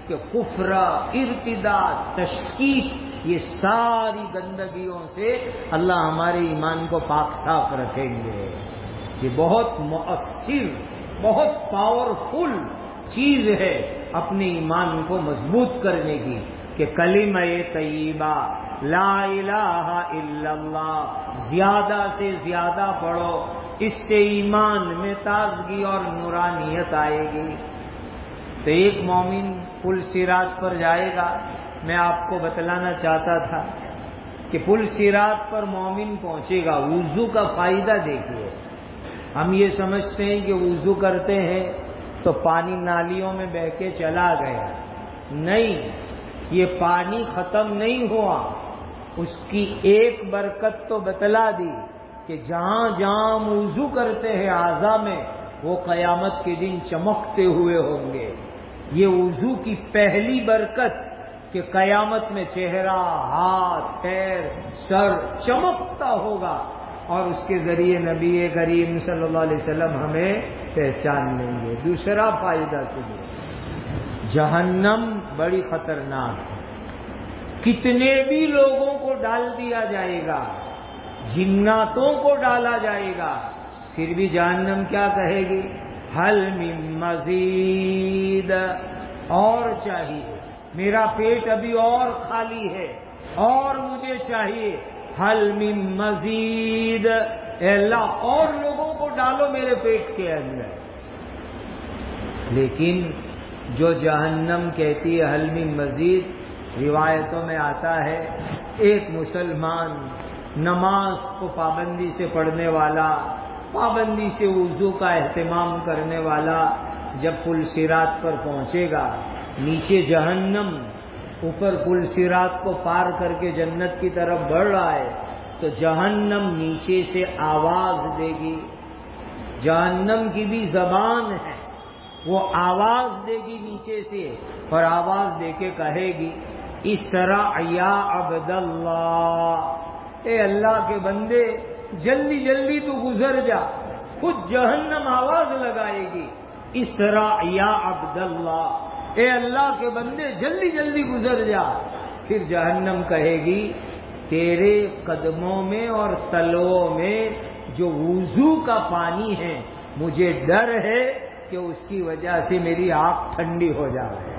Speaker 1: کہ کفر، ارتداد، تشکیک، یہ ساری گندگیوں سے اللہ ہمارے ایمان کو پاک صاف رکھیں گے۔ یہ بہت مؤثر، بہت پاورفل چیز ہے اپنے ایمان کو مضبوط کرنے کی کہ کلمہ طیبہ لا الہ الا اللہ زیادہ سے زیادہ پڑھو، اس سے ایمان میں تازگی اور نورانیت آئے گی۔ تو ایک مومن پل صراط پر جائے گا۔ میں آپ کو بتلانا چاہتا تھا کہ پل صراط پر مومن پہنچے گا، وضو کا فائدہ دیکھیے۔ ہم یہ سمجھتے ہیں کہ وضو کرتے ہیں تو پانی نالیوں میں بہہ کے چلا گیا، نہیں، یہ پانی ختم نہیں ہوا، اس کی ایک برکت تو بتلا دی کہ جہاں جہاں ہم وضو کرتے ہیں اعضاء میں، وہ قیامت کے دن چمکتے ہوئے ہوں گے۔ یہ وضو کی پہلی برکت کہ قیامت میں چہرہ، ہاتھ، پیر، سر چمکتا ہوگا، اور اس کے ذریعے نبی کریم صلی اللہ علیہ وسلم ہمیں پہچان لیں گے۔ دوسرا فائدہ سنیے، جہنم بڑی خطرناک ہے، کتنے بھی لوگوں کو ڈال دیا جائے گا، جناتوں کو ڈالا جائے گا، پھر بھی جہنم کیا کہے گی؟ حل من مزید، اور چاہیے، میرا پیٹ ابھی اور خالی ہے، اور مجھے چاہیے، حل من مزید، اے اللہ اور لوگوں کو ڈالو میرے پیٹ کے اندر۔ لیکن جو جہنم کہتی ہے حل من مزید، روایتوں میں آتا ہے ایک مسلمان نماز کو پابندی سے پڑھنے والا، پابندی سے وضو کا اہتمام کرنے والا، جب پل صراط پر پہنچے گا، نیچے جہنم، اوپر پل صراط کو پار کر کے جنت کی طرف بڑھ رہا ہے، تو جہنم نیچے سے آواز دے گی۔ جہنم کی بھی زبان ہے، وہ آواز دے گی نیچے سے، اور آواز دے کے کہے گی اسرع یا عبد اللہ، اے اللہ کے بندے جلدی جلدی تو گزر جا۔ خود جہنم آواز لگائے گی اسرع یا عبد اللہ، اے اللہ کے بندے جلدی جلدی گزر جا۔ پھر جہنم کہے گی تیرے قدموں میں اور تلووں میں جو وضو کا پانی ہے، مجھے ڈر ہے کہ اس کی وجہ سے میری آنکھ ٹھنڈی ہو جائے۔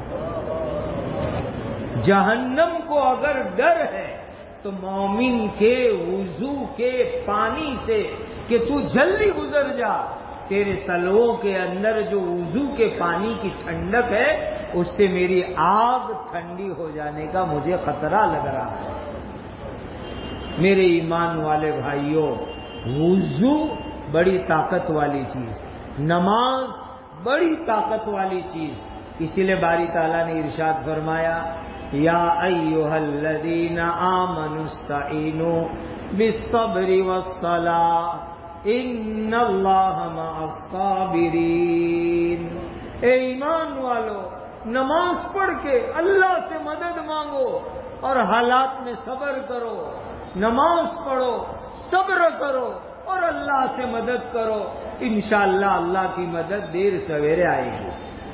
Speaker 1: جہنم کو اگر ڈر ہے تو مومن کے وضو کے پانی سے کہ تو جلدی گزر جا، تیرے تلووں کے اندر جو وضو کے پانی کی ٹھنڈک ہے، اس سے میری آگ ٹھنڈی ہو جانے کا مجھے خطرہ لگ رہا ہے۔ میرے ایمان والے بھائیوں، وضو بڑی طاقت والی چیز، نماز بڑی طاقت والی چیز، اسی لیے باری تعالیٰ نے ارشاد فرمایا یا ایھا الذین آمنوا استعینوا بالصبر والصلاۃ ان اللہ مع الصابرین۔ اے ایمان والو، نماز پڑھ کے اللہ سے مدد مانگو اور حالات میں صبر کرو، نماز پڑھو، صبر کرو اور اللہ سے مدد کرو، انشاءاللہ اللہ کی مدد دیر سویرے آئے گی۔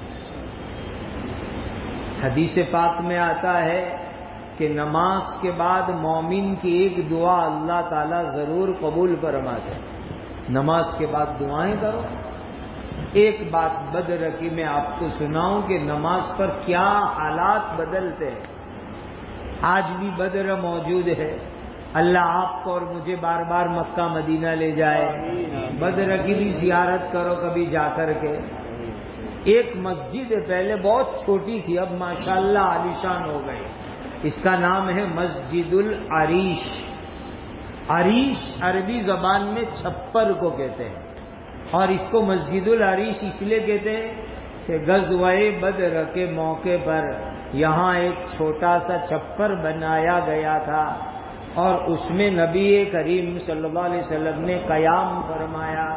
Speaker 1: حدیث پاک میں آتا ہے کہ نماز کے بعد مومن کی ایک دعا اللہ تعالیٰ ضرور قبول فرماتے ہیں۔ نماز کے بعد دعائیں کرو۔ ایک بات بدر کی میں آپ کو سناؤں کہ نماز پر کیا حالات بدلتے ہیں۔ آج بھی بدر موجود ہے، اللہ آپ کو اور مجھے بار بار مکہ مدینہ لے جائے، بدر کی بھی زیارت کرو کبھی جا کر کے۔ ایک مسجد ہے، پہلے بہت چھوٹی تھی، اب ماشاءاللہ عالیشان ہو گئی، اس کا نام ہے مسجد العریش۔ عریش عربی زبان میں چھپر کو کہتے ہیں، اور اس کو مسجد العریش اس لیے کہتے ہیں کہ غزوہ بدر کے موقع پر یہاں ایک چھوٹا سا چھپر بنایا گیا تھا، اور اس میں نبی کریم صلی اللہ علیہ وسلم نے قیام فرمایا۔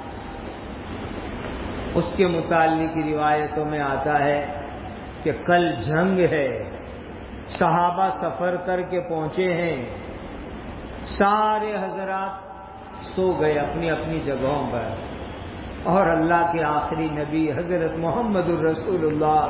Speaker 1: اس کے متعلق روایتوں میں آتا ہے کہ کل جنگ ہے، صحابہ سفر کر کے پہنچے ہیں، سارے حضرات سو گئے اپنی اپنی جگہوں پر، اور اللہ کے آخری نبی حضرت محمد الرسول اللہ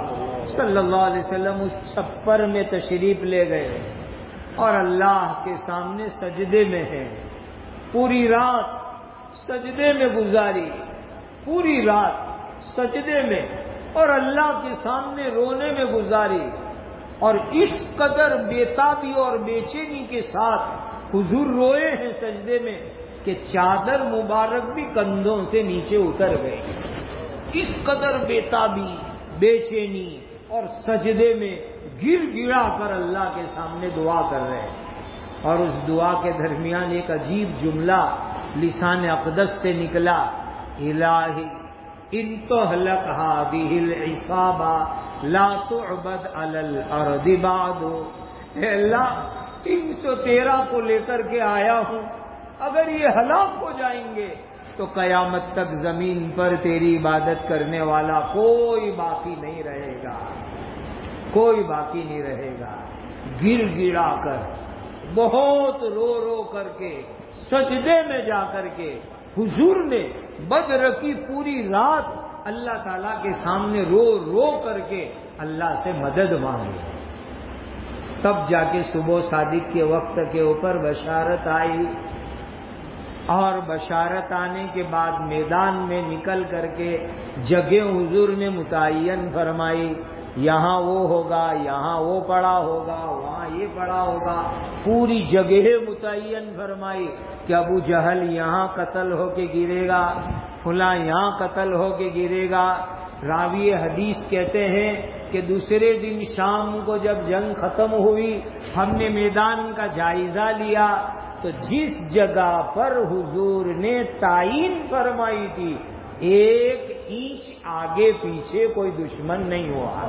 Speaker 1: صلی اللہ علیہ وسلم اس چھپر میں تشریف لے گئے اور اللہ کے سامنے سجدے میں ہیں. پوری رات سجدے میں گزاری, پوری رات سجدے میں اور اللہ کے سامنے رونے میں گزاری, اور اس قدر بےتابی اور بے چینی کے ساتھ حضور روئے ہیں سجدے میں کہ چادر مبارک بھی کندھوں سے نیچے اتر گئی. اس قدر بےتابی, بے چینی اور سجدے میں گر گڑا کر اللہ کے سامنے دعا کر رہے ہیں. اور اس دعا کے درمیان ایک عجیب جملہ لسان اقدس سے نکلا, الہی ان تہلک ہذہ العصابہ لا تعبد علی الارض بعد. اے اللہ تین سو تیرہ کو لے کر کے آیا ہوں, اگر یہ ہلاک ہو جائیں گے تو قیامت تک زمین پر تیری عبادت کرنے والا کوئی باقی نہیں رہے گا, کوئی باقی نہیں رہے گا. گر گڑا کر, بہت رو رو کر کے, سجدے میں جا کر کے حضور نے بدر کی پوری رات اللہ تعالیٰ کے سامنے رو رو کر کے اللہ سے مدد مانگی. تب جا کے صبح صادق کے وقت کے اوپر بشارت آئی, اور بشارت آنے کے بعد میدان میں نکل کر کے جگہ حضور نے متعین فرمائی, یہاں وہ ہوگا, یہاں وہ پڑا ہوگا, وہاں یہ پڑا ہوگا. پوری جگہ متعین فرمائی کہ ابو جہل یہاں قتل ہو کے گرے گا, فلاں یہاں قتل ہو کے گرے گا. راوی حدیث کہتے ہیں کہ دوسرے دن شام کو جب جنگ ختم ہوئی, ہم نے میدان کا جائزہ لیا تو جس جگہ پر حضور نے تعین فرمائی تھی ایک انچ آگے پیچھے کوئی دشمن نہیں ہوا.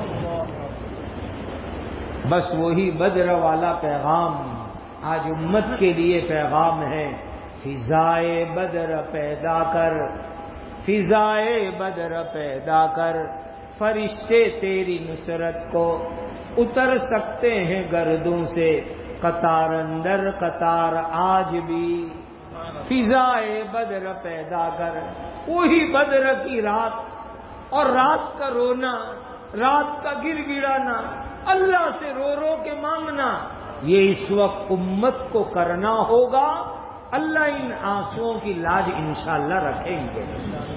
Speaker 1: بس وہی بدر والا پیغام آج امت کے لیے پیغام ہے, فضائے بدر پیدا کر, فضائے بدر پیدا کر, فرشتے تیری نصرت کو اتر سکتے ہیں گردوں سے, قطار اندر قطار آج بھی. فضائے بدر پیدا کر, وہی بدر کی رات اور رات کا رونا, رات کا گر گڑانا, اللہ سے رو رو کے مانگنا, یہ اس وقت امت کو کرنا ہوگا. اللہ ان آنسوؤں کی لاج انشاءاللہ رکھیں گے.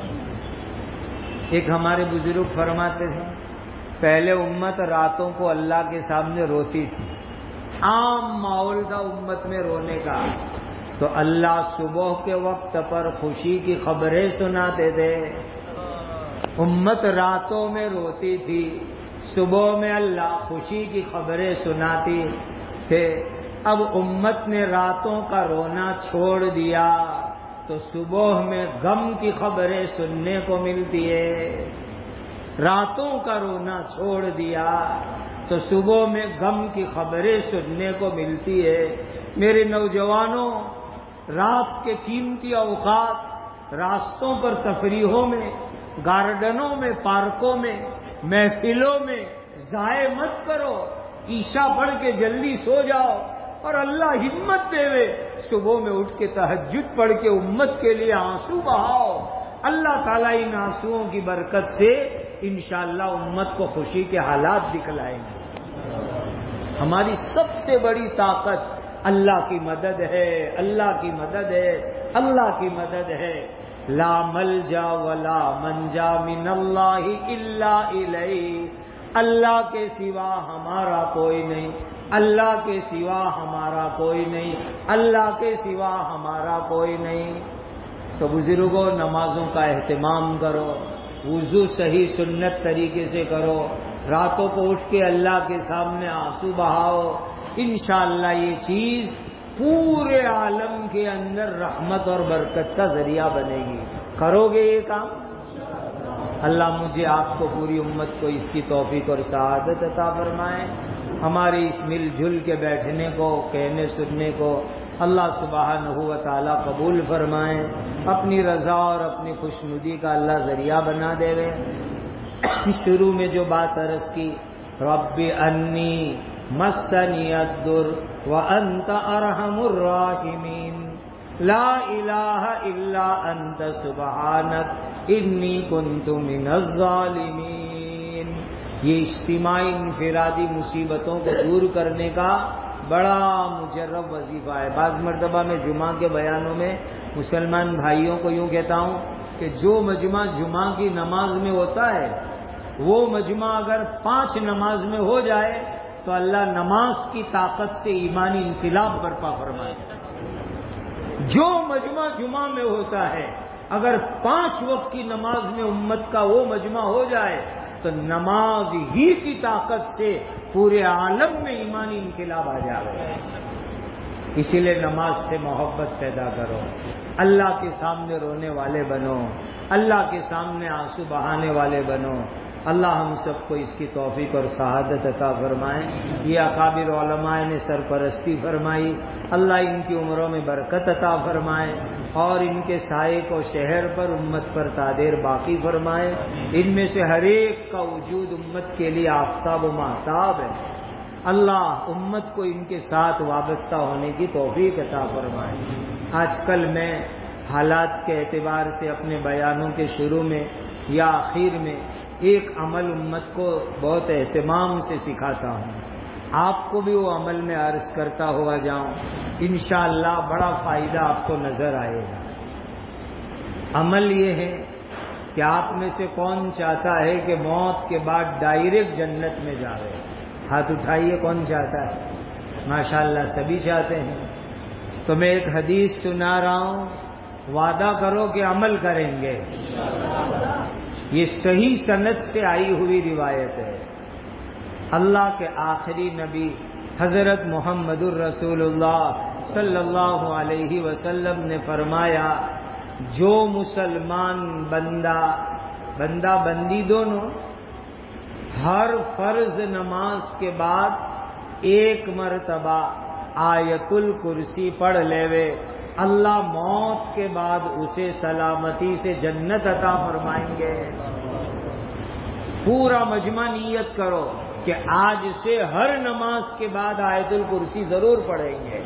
Speaker 1: ایک ہمارے بزرگ فرماتے تھے, پہلے امت راتوں کو اللہ کے سامنے روتی تھی, عام ماحول تھا امت میں رونے کا, تو اللہ صبح کے وقت پر خوشی کی خبریں سناتے تھے. امت راتوں میں روتی تھی, صبح میں اللہ خوشی کی خبریں سناتی تھے. اب امت نے راتوں کا رونا چھوڑ دیا تو صبح میں غم کی خبریں سننے کو ملتی ہے. راتوں کا رونا چھوڑ دیا تو صبح میں غم کی خبریں سننے کو ملتی ہے. میرے نوجوانوں, رات کے قیمتی اوقات راستوں پر, تفریحوں میں, گارڈنوں میں, پارکوں میں, محفلوں میں ضائع مت کرو. عشاء پڑھ کے جلدی سو جاؤ, اور اللہ ہمت دے وے صبح میں اٹھ کے تہجد پڑھ کے امت کے لیے آنسو بہاؤ. اللہ تعالیٰ ان آنسوؤں کی برکت سے انشاءاللہ امت کو خوشی کے حالات دکھلائیں گے. ہماری سب سے بڑی طاقت اللہ کی مدد ہے, اللہ کی مدد ہے, اللہ کی مدد ہے. لا ملجا ولا منجا من اللہ الا الیہ, اللہ کے سوا ہمارا کوئی نہیں, اللہ کے سوا ہمارا کوئی نہیں, اللہ کے سوا ہمارا کوئی نہیں. تو بزرگوں, نمازوں کا اہتمام کرو, وضو صحیح سنت طریقے سے کرو, راتوں کو اٹھ کے اللہ کے سامنے آنسو بہاؤ. انشاءاللہ یہ چیز پورے عالم کے اندر رحمت اور برکت کا ذریعہ بنے گی. کرو گے یہ کام؟ اللہ مجھے آپ کو پوری امت کو اس کی توفیق اور سعادت عطا فرمائے. ہماری اس مل جل کے بیٹھنے کو, کہنے سننے کو اللہ سبحانہ و تعالی قبول فرمائے. اپنی رضا اور اپنی خوشنودی کا اللہ ذریعہ بنا دے. شروع میں جو بات عرض کی, رب انی مسنی الضر وانت ارحم الراحمین, لا الہ الا انت سبحانک انی کنت من الظالمین. یہ اجتماعی انفرادی مصیبتوں کو دور کرنے کا بڑا مجرب وظیفہ ہے۔ بعض مرتبہ میں جمعہ کے بیانوں میں مسلمان بھائیوں کو یوں کہتا ہوں کہ جو مجمع جمعہ کی نماز میں ہوتا ہے وہ مجمع اگر پانچ نماز میں ہو جائے تو اللہ نماز کی طاقت سے ایمانی انقلاب برپا فرمائے۔ جو مجمع جمعہ میں ہوتا ہے اگر پانچ وقت کی نماز میں امت کا وہ مجمع ہو جائے تو نماز ہی کی طاقت سے پورے عالم میں ایمانی انقلاب آ جائے۔ اسی لیے نماز سے محبت پیدا کرو، اللہ کے سامنے رونے والے بنو، اللہ کے سامنے آنسو بہانے والے بنو۔ اللہ ہم سب کو اس کی توفیق اور سعادت عطا فرمائے۔ یہ اکابر علماء نے سرپرستی فرمائی، اللہ ان کی عمروں میں برکت عطا فرمائے اور ان کے سائے کو شہر پر امت پر تادیر باقی فرمائے۔ ان میں سے ہر ایک کا وجود امت کے لیے آفتاب و ماہتاب ہے۔ اللہ امت کو ان کے ساتھ وابستہ ہونے کی توفیق عطا فرمائے۔ آج کل میں حالات کے اعتبار سے اپنے بیانوں کے شروع میں یا آخر میں ایک عمل امت کو بہت اہتمام سے سکھاتا ہوں، آپ کو بھی وہ عمل میں عرض کرتا ہوا جاؤں، انشاءاللہ بڑا فائدہ آپ کو نظر آئے گا۔ عمل یہ ہے کہ آپ میں سے کون چاہتا ہے کہ موت کے بعد ڈائریکٹ جنت میں جاوے؟ ہاتھ اٹھائیے، کون چاہتا ہے؟ ماشاءاللہ سبھی چاہتے ہیں۔ تو میں ایک حدیث سنا رہا ہوں، وعدہ کرو کہ عمل کریں گے۔ یہ صحیح سند سے آئی ہوئی روایت ہے۔ اللہ کے آخری نبی حضرت محمد الرسول اللہ صلی اللہ علیہ وسلم نے فرمایا، جو مسلمان بندہ بندہ بندی دونوں ہر فرض نماز کے بعد ایک مرتبہ آیت الکرسی پڑھ لیوے، اللہ موت کے بعد اسے سلامتی سے جنت عطا فرمائیں گے۔ پورا مجمع نیت کرو کہ آج سے ہر نماز کے بعد آیت الکرسی ضرور پڑھیں گے۔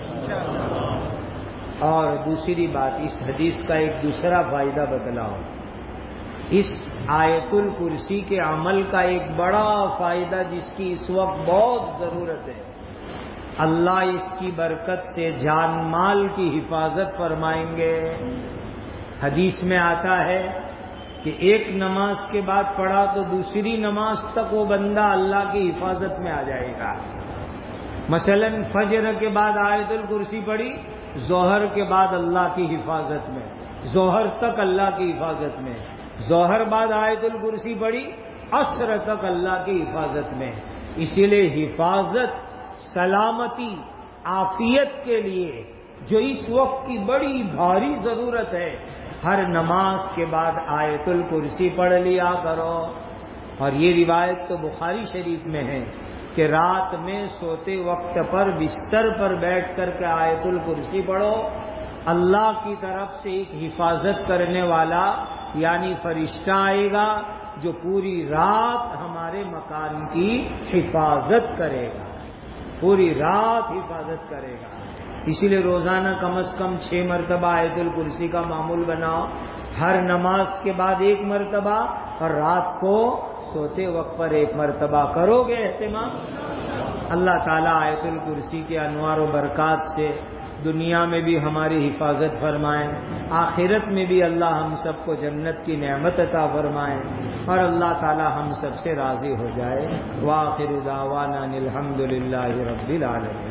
Speaker 1: اور دوسری بات، اس حدیث کا ایک دوسرا فائدہ بتلاؤ۔ اس آیت الکرسی کے عمل کا ایک بڑا فائدہ جس کی اس وقت بہت ضرورت ہے، اللہ اس کی برکت سے جان مال کی حفاظت فرمائیں گے۔ حدیث میں آتا ہے کہ ایک نماز کے بعد پڑھا تو دوسری نماز تک وہ بندہ اللہ کی حفاظت میں آ جائے گا۔ مثلا فجر کے بعد آیت الکرسی پڑھی، ظہر کے بعد اللہ کی حفاظت میں، ظہر تک اللہ کی حفاظت میں، ظہر بعد آیت الکرسی پڑھی، عصر تک اللہ کی حفاظت میں۔ اسی لیے حفاظت، سلامتی، عافیت کے لیے جو اس وقت کی بڑی بھاری ضرورت ہے، ہر نماز کے بعد آیت الکرسی پڑھ لیا کرو۔ اور یہ روایت تو بخاری شریف میں ہے کہ رات میں سوتے وقت پر بستر پر بیٹھ کر کے آیت الکرسی پڑھو، اللہ کی طرف سے ایک حفاظت کرنے والا یعنی فرشتہ آئے گا جو پوری رات ہمارے مکان کی حفاظت کرے گا، پوری رات حفاظت کرے گا۔ اسی لیے روزانہ کم از کم چھ مرتبہ آیت الکرسی کا معمول بناؤ، ہر نماز کے بعد ایک مرتبہ اور رات کو سوتے وقت پر ایک مرتبہ کرو گے اہتمام، اللہ تعالیٰ آیت الکرسی کے انوار و برکات سے دنیا میں بھی ہماری حفاظت فرمائیں، آخرت میں بھی اللہ ہم سب کو جنت کی نعمت عطا فرمائیں اور اللہ تعالیٰ ہم سب سے راضی ہو جائے۔ وآخر دعوانا الحمد للہ رب العالمین۔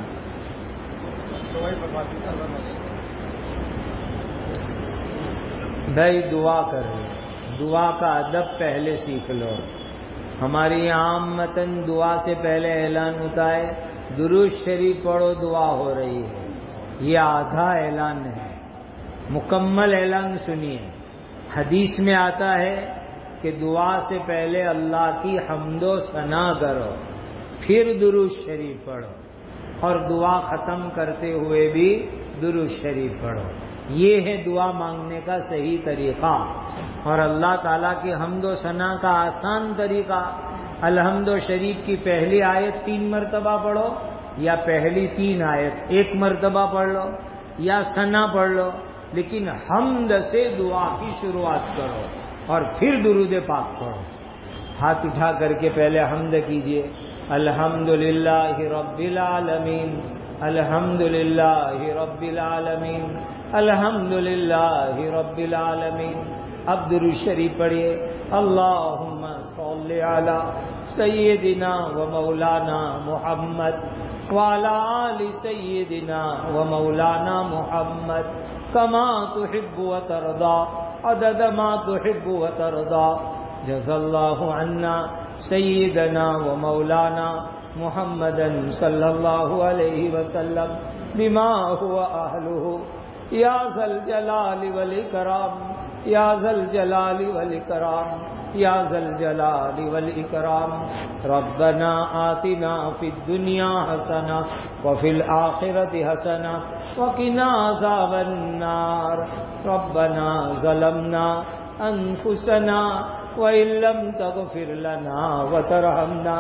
Speaker 1: بھائی دعا کریں، دعا کا ادب پہلے سیکھ لو۔ ہماری عامتاً دعا سے پہلے اعلان ہوتا ہے درود شریف پڑھو دعا ہو رہی ہے، یہ آدھا اعلان ہے، مکمل اعلان سنیے۔ حدیث میں آتا ہے کہ دعا سے پہلے اللہ کی حمد و ثنا کرو، پھر درود شریف پڑھو اور دعا ختم کرتے ہوئے بھی درود شریف پڑھو۔ یہ ہے دعا مانگنے کا صحیح طریقہ، اور اللہ تعالیٰ کی حمد و ثنا کا آسان طریقہ، الحمد شریف کی پہلی آیت تین مرتبہ پڑھو یا پہلی تین آیت ایک مرتبہ پڑھ لو یا ثنا پڑھ لو، لیکن حمد سے دعا کی شروعات کرو اور پھر درود پاک پڑھو۔ ہاتھ اٹھا کر کے پہلے حمد کیجئے. الحمدللہ رب العالمین، الحمدللہ رب العالمین، الحمدللہ رب العالمین. اب درود شریف پڑھیے. اللہم صل علی سیدنا و مولانا محمد وعلی آل سیدنا و مولانا محمد کما تحب و ترضا عدد ما تحب و ترضا. جزا اللہ عنا سیدنا و مولانا محمدا صلی اللہ علیہ وسلم بما هو اہلہ یا ذا الجلال والاکرام، یا ذا الجلال والاکرام، یا ذا الجلال والاکرام. ربنا آتنا فی الدنیا حسنہ وفی الآخرۃ حسنہ وقنا عذاب النار. ربنا ظلمنا انفسنا وإن لم تغفر لنا وترحمنا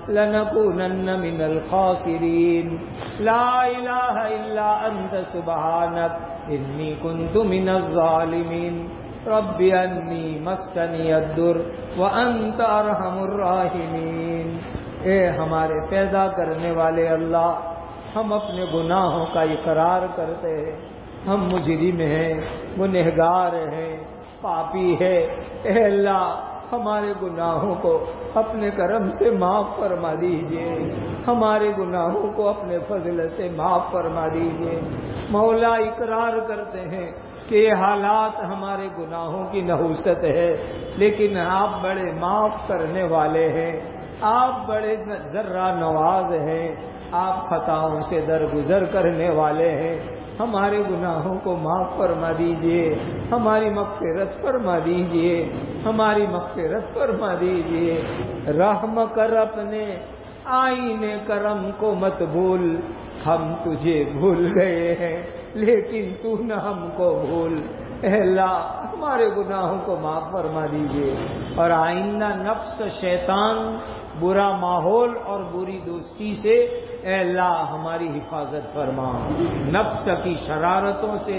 Speaker 1: لنكونن من الخاسرين. لا إله إلا أنت سبحانك إني كنت من الظالمين. رب أني مسني الضر وأنت أرحم الراحمين. اے ہمارے پیدا کرنے والے اللہ، ہم اپنے گناہوں کا اقرار کرتے ہیں. ہم مجرم ہیں، گنہگار ہیں، پاپی ہے. اے اللہ ہمارے گناہوں کو اپنے کرم سے معاف فرما دیجئے، ہمارے گناہوں کو اپنے فضل سے معاف فرما دیجئے. مولا اقرار کرتے ہیں کہ یہ حالات ہمارے گناہوں کی نحوست ہے، لیکن آپ بڑے معاف کرنے والے ہیں، آپ بڑے ذرہ نواز ہیں، آپ خطاؤں سے درگزر کرنے والے ہیں. ہمارے گناہوں کو معاف فرما دیجئے، ہماری مغفرت فرما دیجئے، ہماری مغفرت فرما دیجئے. رحم کر اپنے آئینے کرم کو مت بھول، ہم تجھے بھول گئے ہیں لیکن تو نہ ہم کو بھول. اے اللہ ہمارے گناہوں کو معاف فرما دیجئے، اور آئندہ نفس، شیطان، برا ماحول اور بری دوستی سے اے اللہ ہماری حفاظت فرما. نفس کی شرارتوں سے،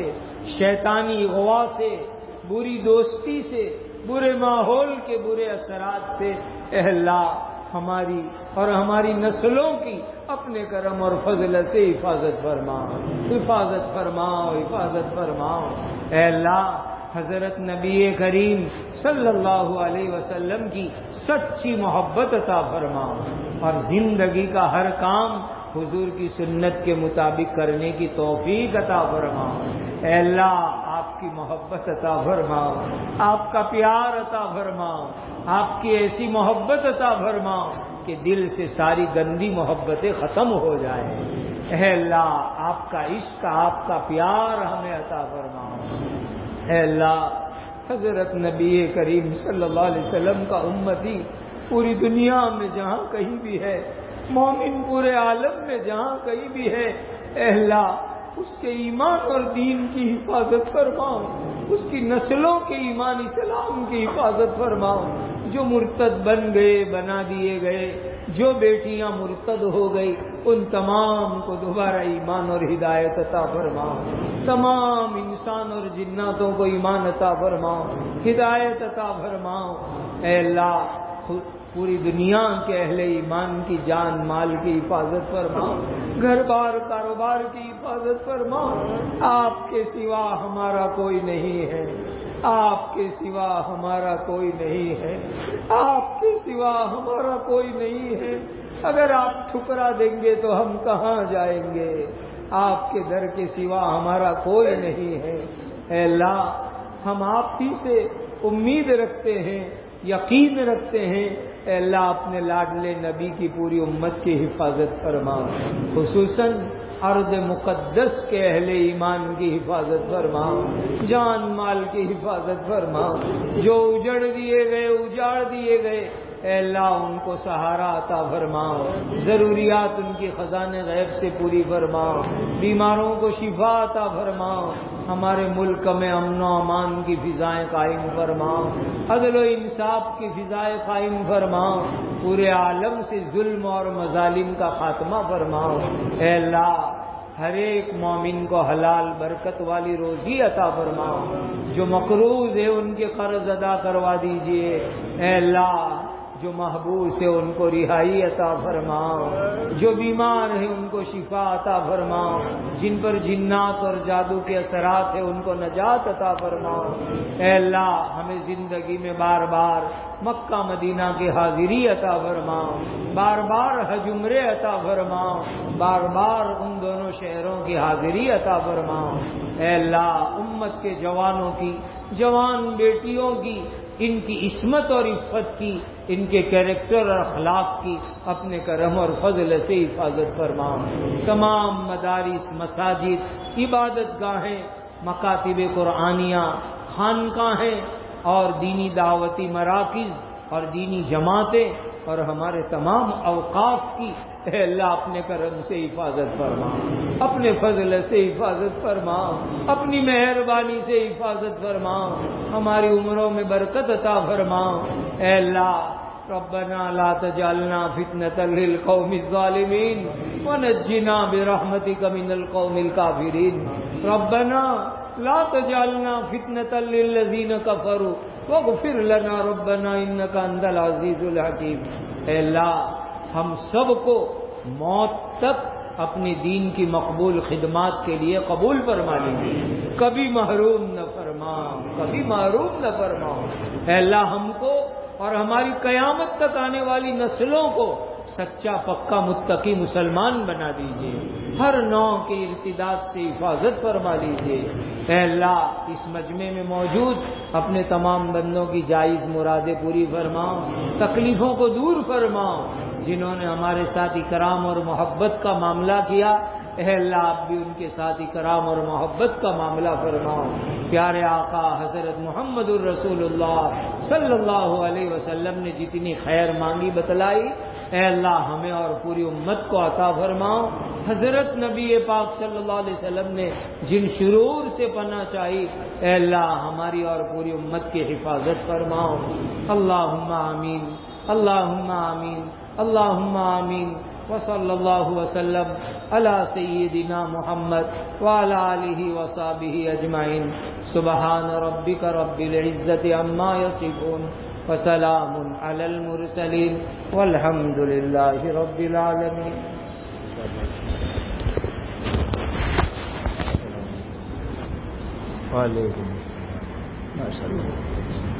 Speaker 1: شیطانی غوا سے، بری دوستی سے، برے ماحول کے برے اثرات سے اے اللہ ہماری اور ہماری نسلوں کی اپنے کرم اور فضل سے حفاظت فرماؤ، حفاظت فرماؤ، حفاظت فرماؤ. اے اللہ حضرت نبی کریم صلی اللہ علیہ وسلم کی سچی محبت عطا فرماؤ، اور زندگی کا ہر کام حضور کی سنت کے مطابق کرنے کی توفیق عطا فرماؤ. اے اللہ آپ کی محبت عطا فرماؤ، آپ کا پیار عطا فرماؤ، آپ کی ایسی محبت عطا فرماؤ کہ دل سے ساری گندی محبتیں ختم ہو جائیں. اے اللہ آپ کا عشق، آپ کا پیار ہمیں عطا فرماؤ. اے اللہ حضرت نبی کریم صلی اللہ علیہ وسلم کا امتی پوری دنیا میں جہاں کہیں بھی ہے، مومن پورے عالم میں جہاں کہیں بھی ہے، اے اللہ اس کے ایمان اور دین کی حفاظت فرماؤ، اس کی نسلوں کے ایمان اسلام کی حفاظت فرماؤ. جو مرتد بن گئے، بنا دیے گئے، جو بیٹیاں مرتد ہو گئی، ان تمام کو دوبارہ ایمان اور ہدایت عطا فرماؤ. تمام انسان اور جناتوں کو ایمان عطا فرماؤ، ہدایت عطا فرماؤ. اے اللہ پوری دنیا کے اہل ایمان کی جان مال کی حفاظت فرماؤ، گھر بار کاروبار کی حفاظت فرماؤ. آپ کے سوا ہمارا کوئی نہیں ہے، آپ کے سوا ہمارا کوئی نہیں ہے، آپ کے سوا ہمارا کوئی نہیں ہے. اگر آپ ٹھکرا دیں گے تو ہم کہاں جائیں گے؟ آپ کے در کے سوا ہمارا کوئی نہیں ہے. اے اللہ ہم آپ ہی سے امید رکھتے ہیں، یقین رکھتے ہیں. اے اللہ اپنے لاڈلے نبی کی پوری امت کی حفاظت فرما، خصوصاً ارض مقدس کے اہل ایمان کی حفاظت فرما، جان مال کی حفاظت فرما. جو اجڑ دیے گئے، اجاڑ دیے گئے، اے اللہ ان کو سہارا عطا فرماؤ، ضروریات ان کی خزانے غیب سے پوری فرماؤ، بیماروں کو شفا عطا فرماؤ. ہمارے ملک میں امن و امان کی فضائیں قائم فرماؤ، عدل و انصاف کی فضائیں قائم فرماؤ. پورے عالم سے ظلم اور مظالم کا خاتمہ فرماؤ. اے اللہ ہر ایک مومن کو حلال برکت والی روزی عطا فرماؤ. جو مقروض ہے ان کے قرض ادا کروا دیجئے. اے اللہ جو محبوس ہے ان کو رہائی عطا فرماؤ، جو بیمار ہیں ان کو شفا عطا فرماؤ، جن پر جنات اور جادو کے اثرات ہیں ان کو نجات عطا فرماؤ۔ اے اللہ ہمیں زندگی میں بار بار مکہ مدینہ کی حاضری عطا فرماؤ، بار بار حج عمرے عطا فرماؤ، بار بار ان دونوں شہروں کی حاضری عطا فرماؤ۔ اے اللہ امت کے جوانوں کی، جوان بیٹیوں کی، ان کی عصمت اور عفت کی، ان کے کیریکٹر اور اخلاق کی اپنے کرم اور فضل سے حفاظت فرماؤ۔ تمام مدارس، مساجد، عبادت گاہیں، مکاتب قرآنیہ، خانقاہیں اور دینی دعوتی مراکز اور دینی جماعتیں اور ہمارے تمام اوقاف کی اے اللہ اپنے کرم سے حفاظت فرما، اپنے فضل سے حفاظت فرما، اپنی مہربانی سے حفاظت فرما، ہماری عمروں میں برکت عطا فرما۔ اے اللہ ربنا لا تجعلنا فتنة للقوم الظالمين ونجنا برحمتك من القوم الكافرين ربنا لا تجعلنا فتنة للذين كفروا واغفر لنا ربنا انك انت العزيز الحكيم۔ اے اللہ ہم سب کو موت تک اپنی دین کی مقبول خدمات کے لیے قبول فرما لیجیے، کبھی محروم نہ فرما، کبھی محروم نہ فرما۔ اے اللہ ہم کو اور ہماری قیامت تک آنے والی نسلوں کو سچا پکا متقی مسلمان بنا دیجیے، ہر نوع کے ارتداد سے حفاظت فرما لیجیے۔ اے اللہ اس مجمع میں موجود اپنے تمام بندوں کی جائز مرادیں پوری فرماؤ، تکلیفوں کو دور فرماؤ۔ جنہوں نے ہمارے ساتھ اکرام اور محبت کا معاملہ کیا اے اللہ آپ بھی ان کے ساتھ اکرام اور محبت کا معاملہ فرماؤ۔ پیارے آقا حضرت محمد الرسول اللہ صلی اللہ علیہ وسلم نے جتنی خیر مانگی بتلائی اے اللہ ہمیں اور پوری امت کو عطا فرماؤ۔ حضرت نبی پاک صلی اللہ علیہ وسلم نے جن شرور سے پناہ چاہی اے اللہ ہماری اور پوری امت کی حفاظت فرماؤ۔ اللہم آمین، اللہم آمین، اللہم آمین۔ وصلی اللہ وسلم علی سیدنا محمد وعلی آلہ وصحبہ اجمعین۔ سبحان ربک رب العزت عما یصفون وسلام علی المرسلین والحمد للہ رب العالمین۔ وعلیکم السلام۔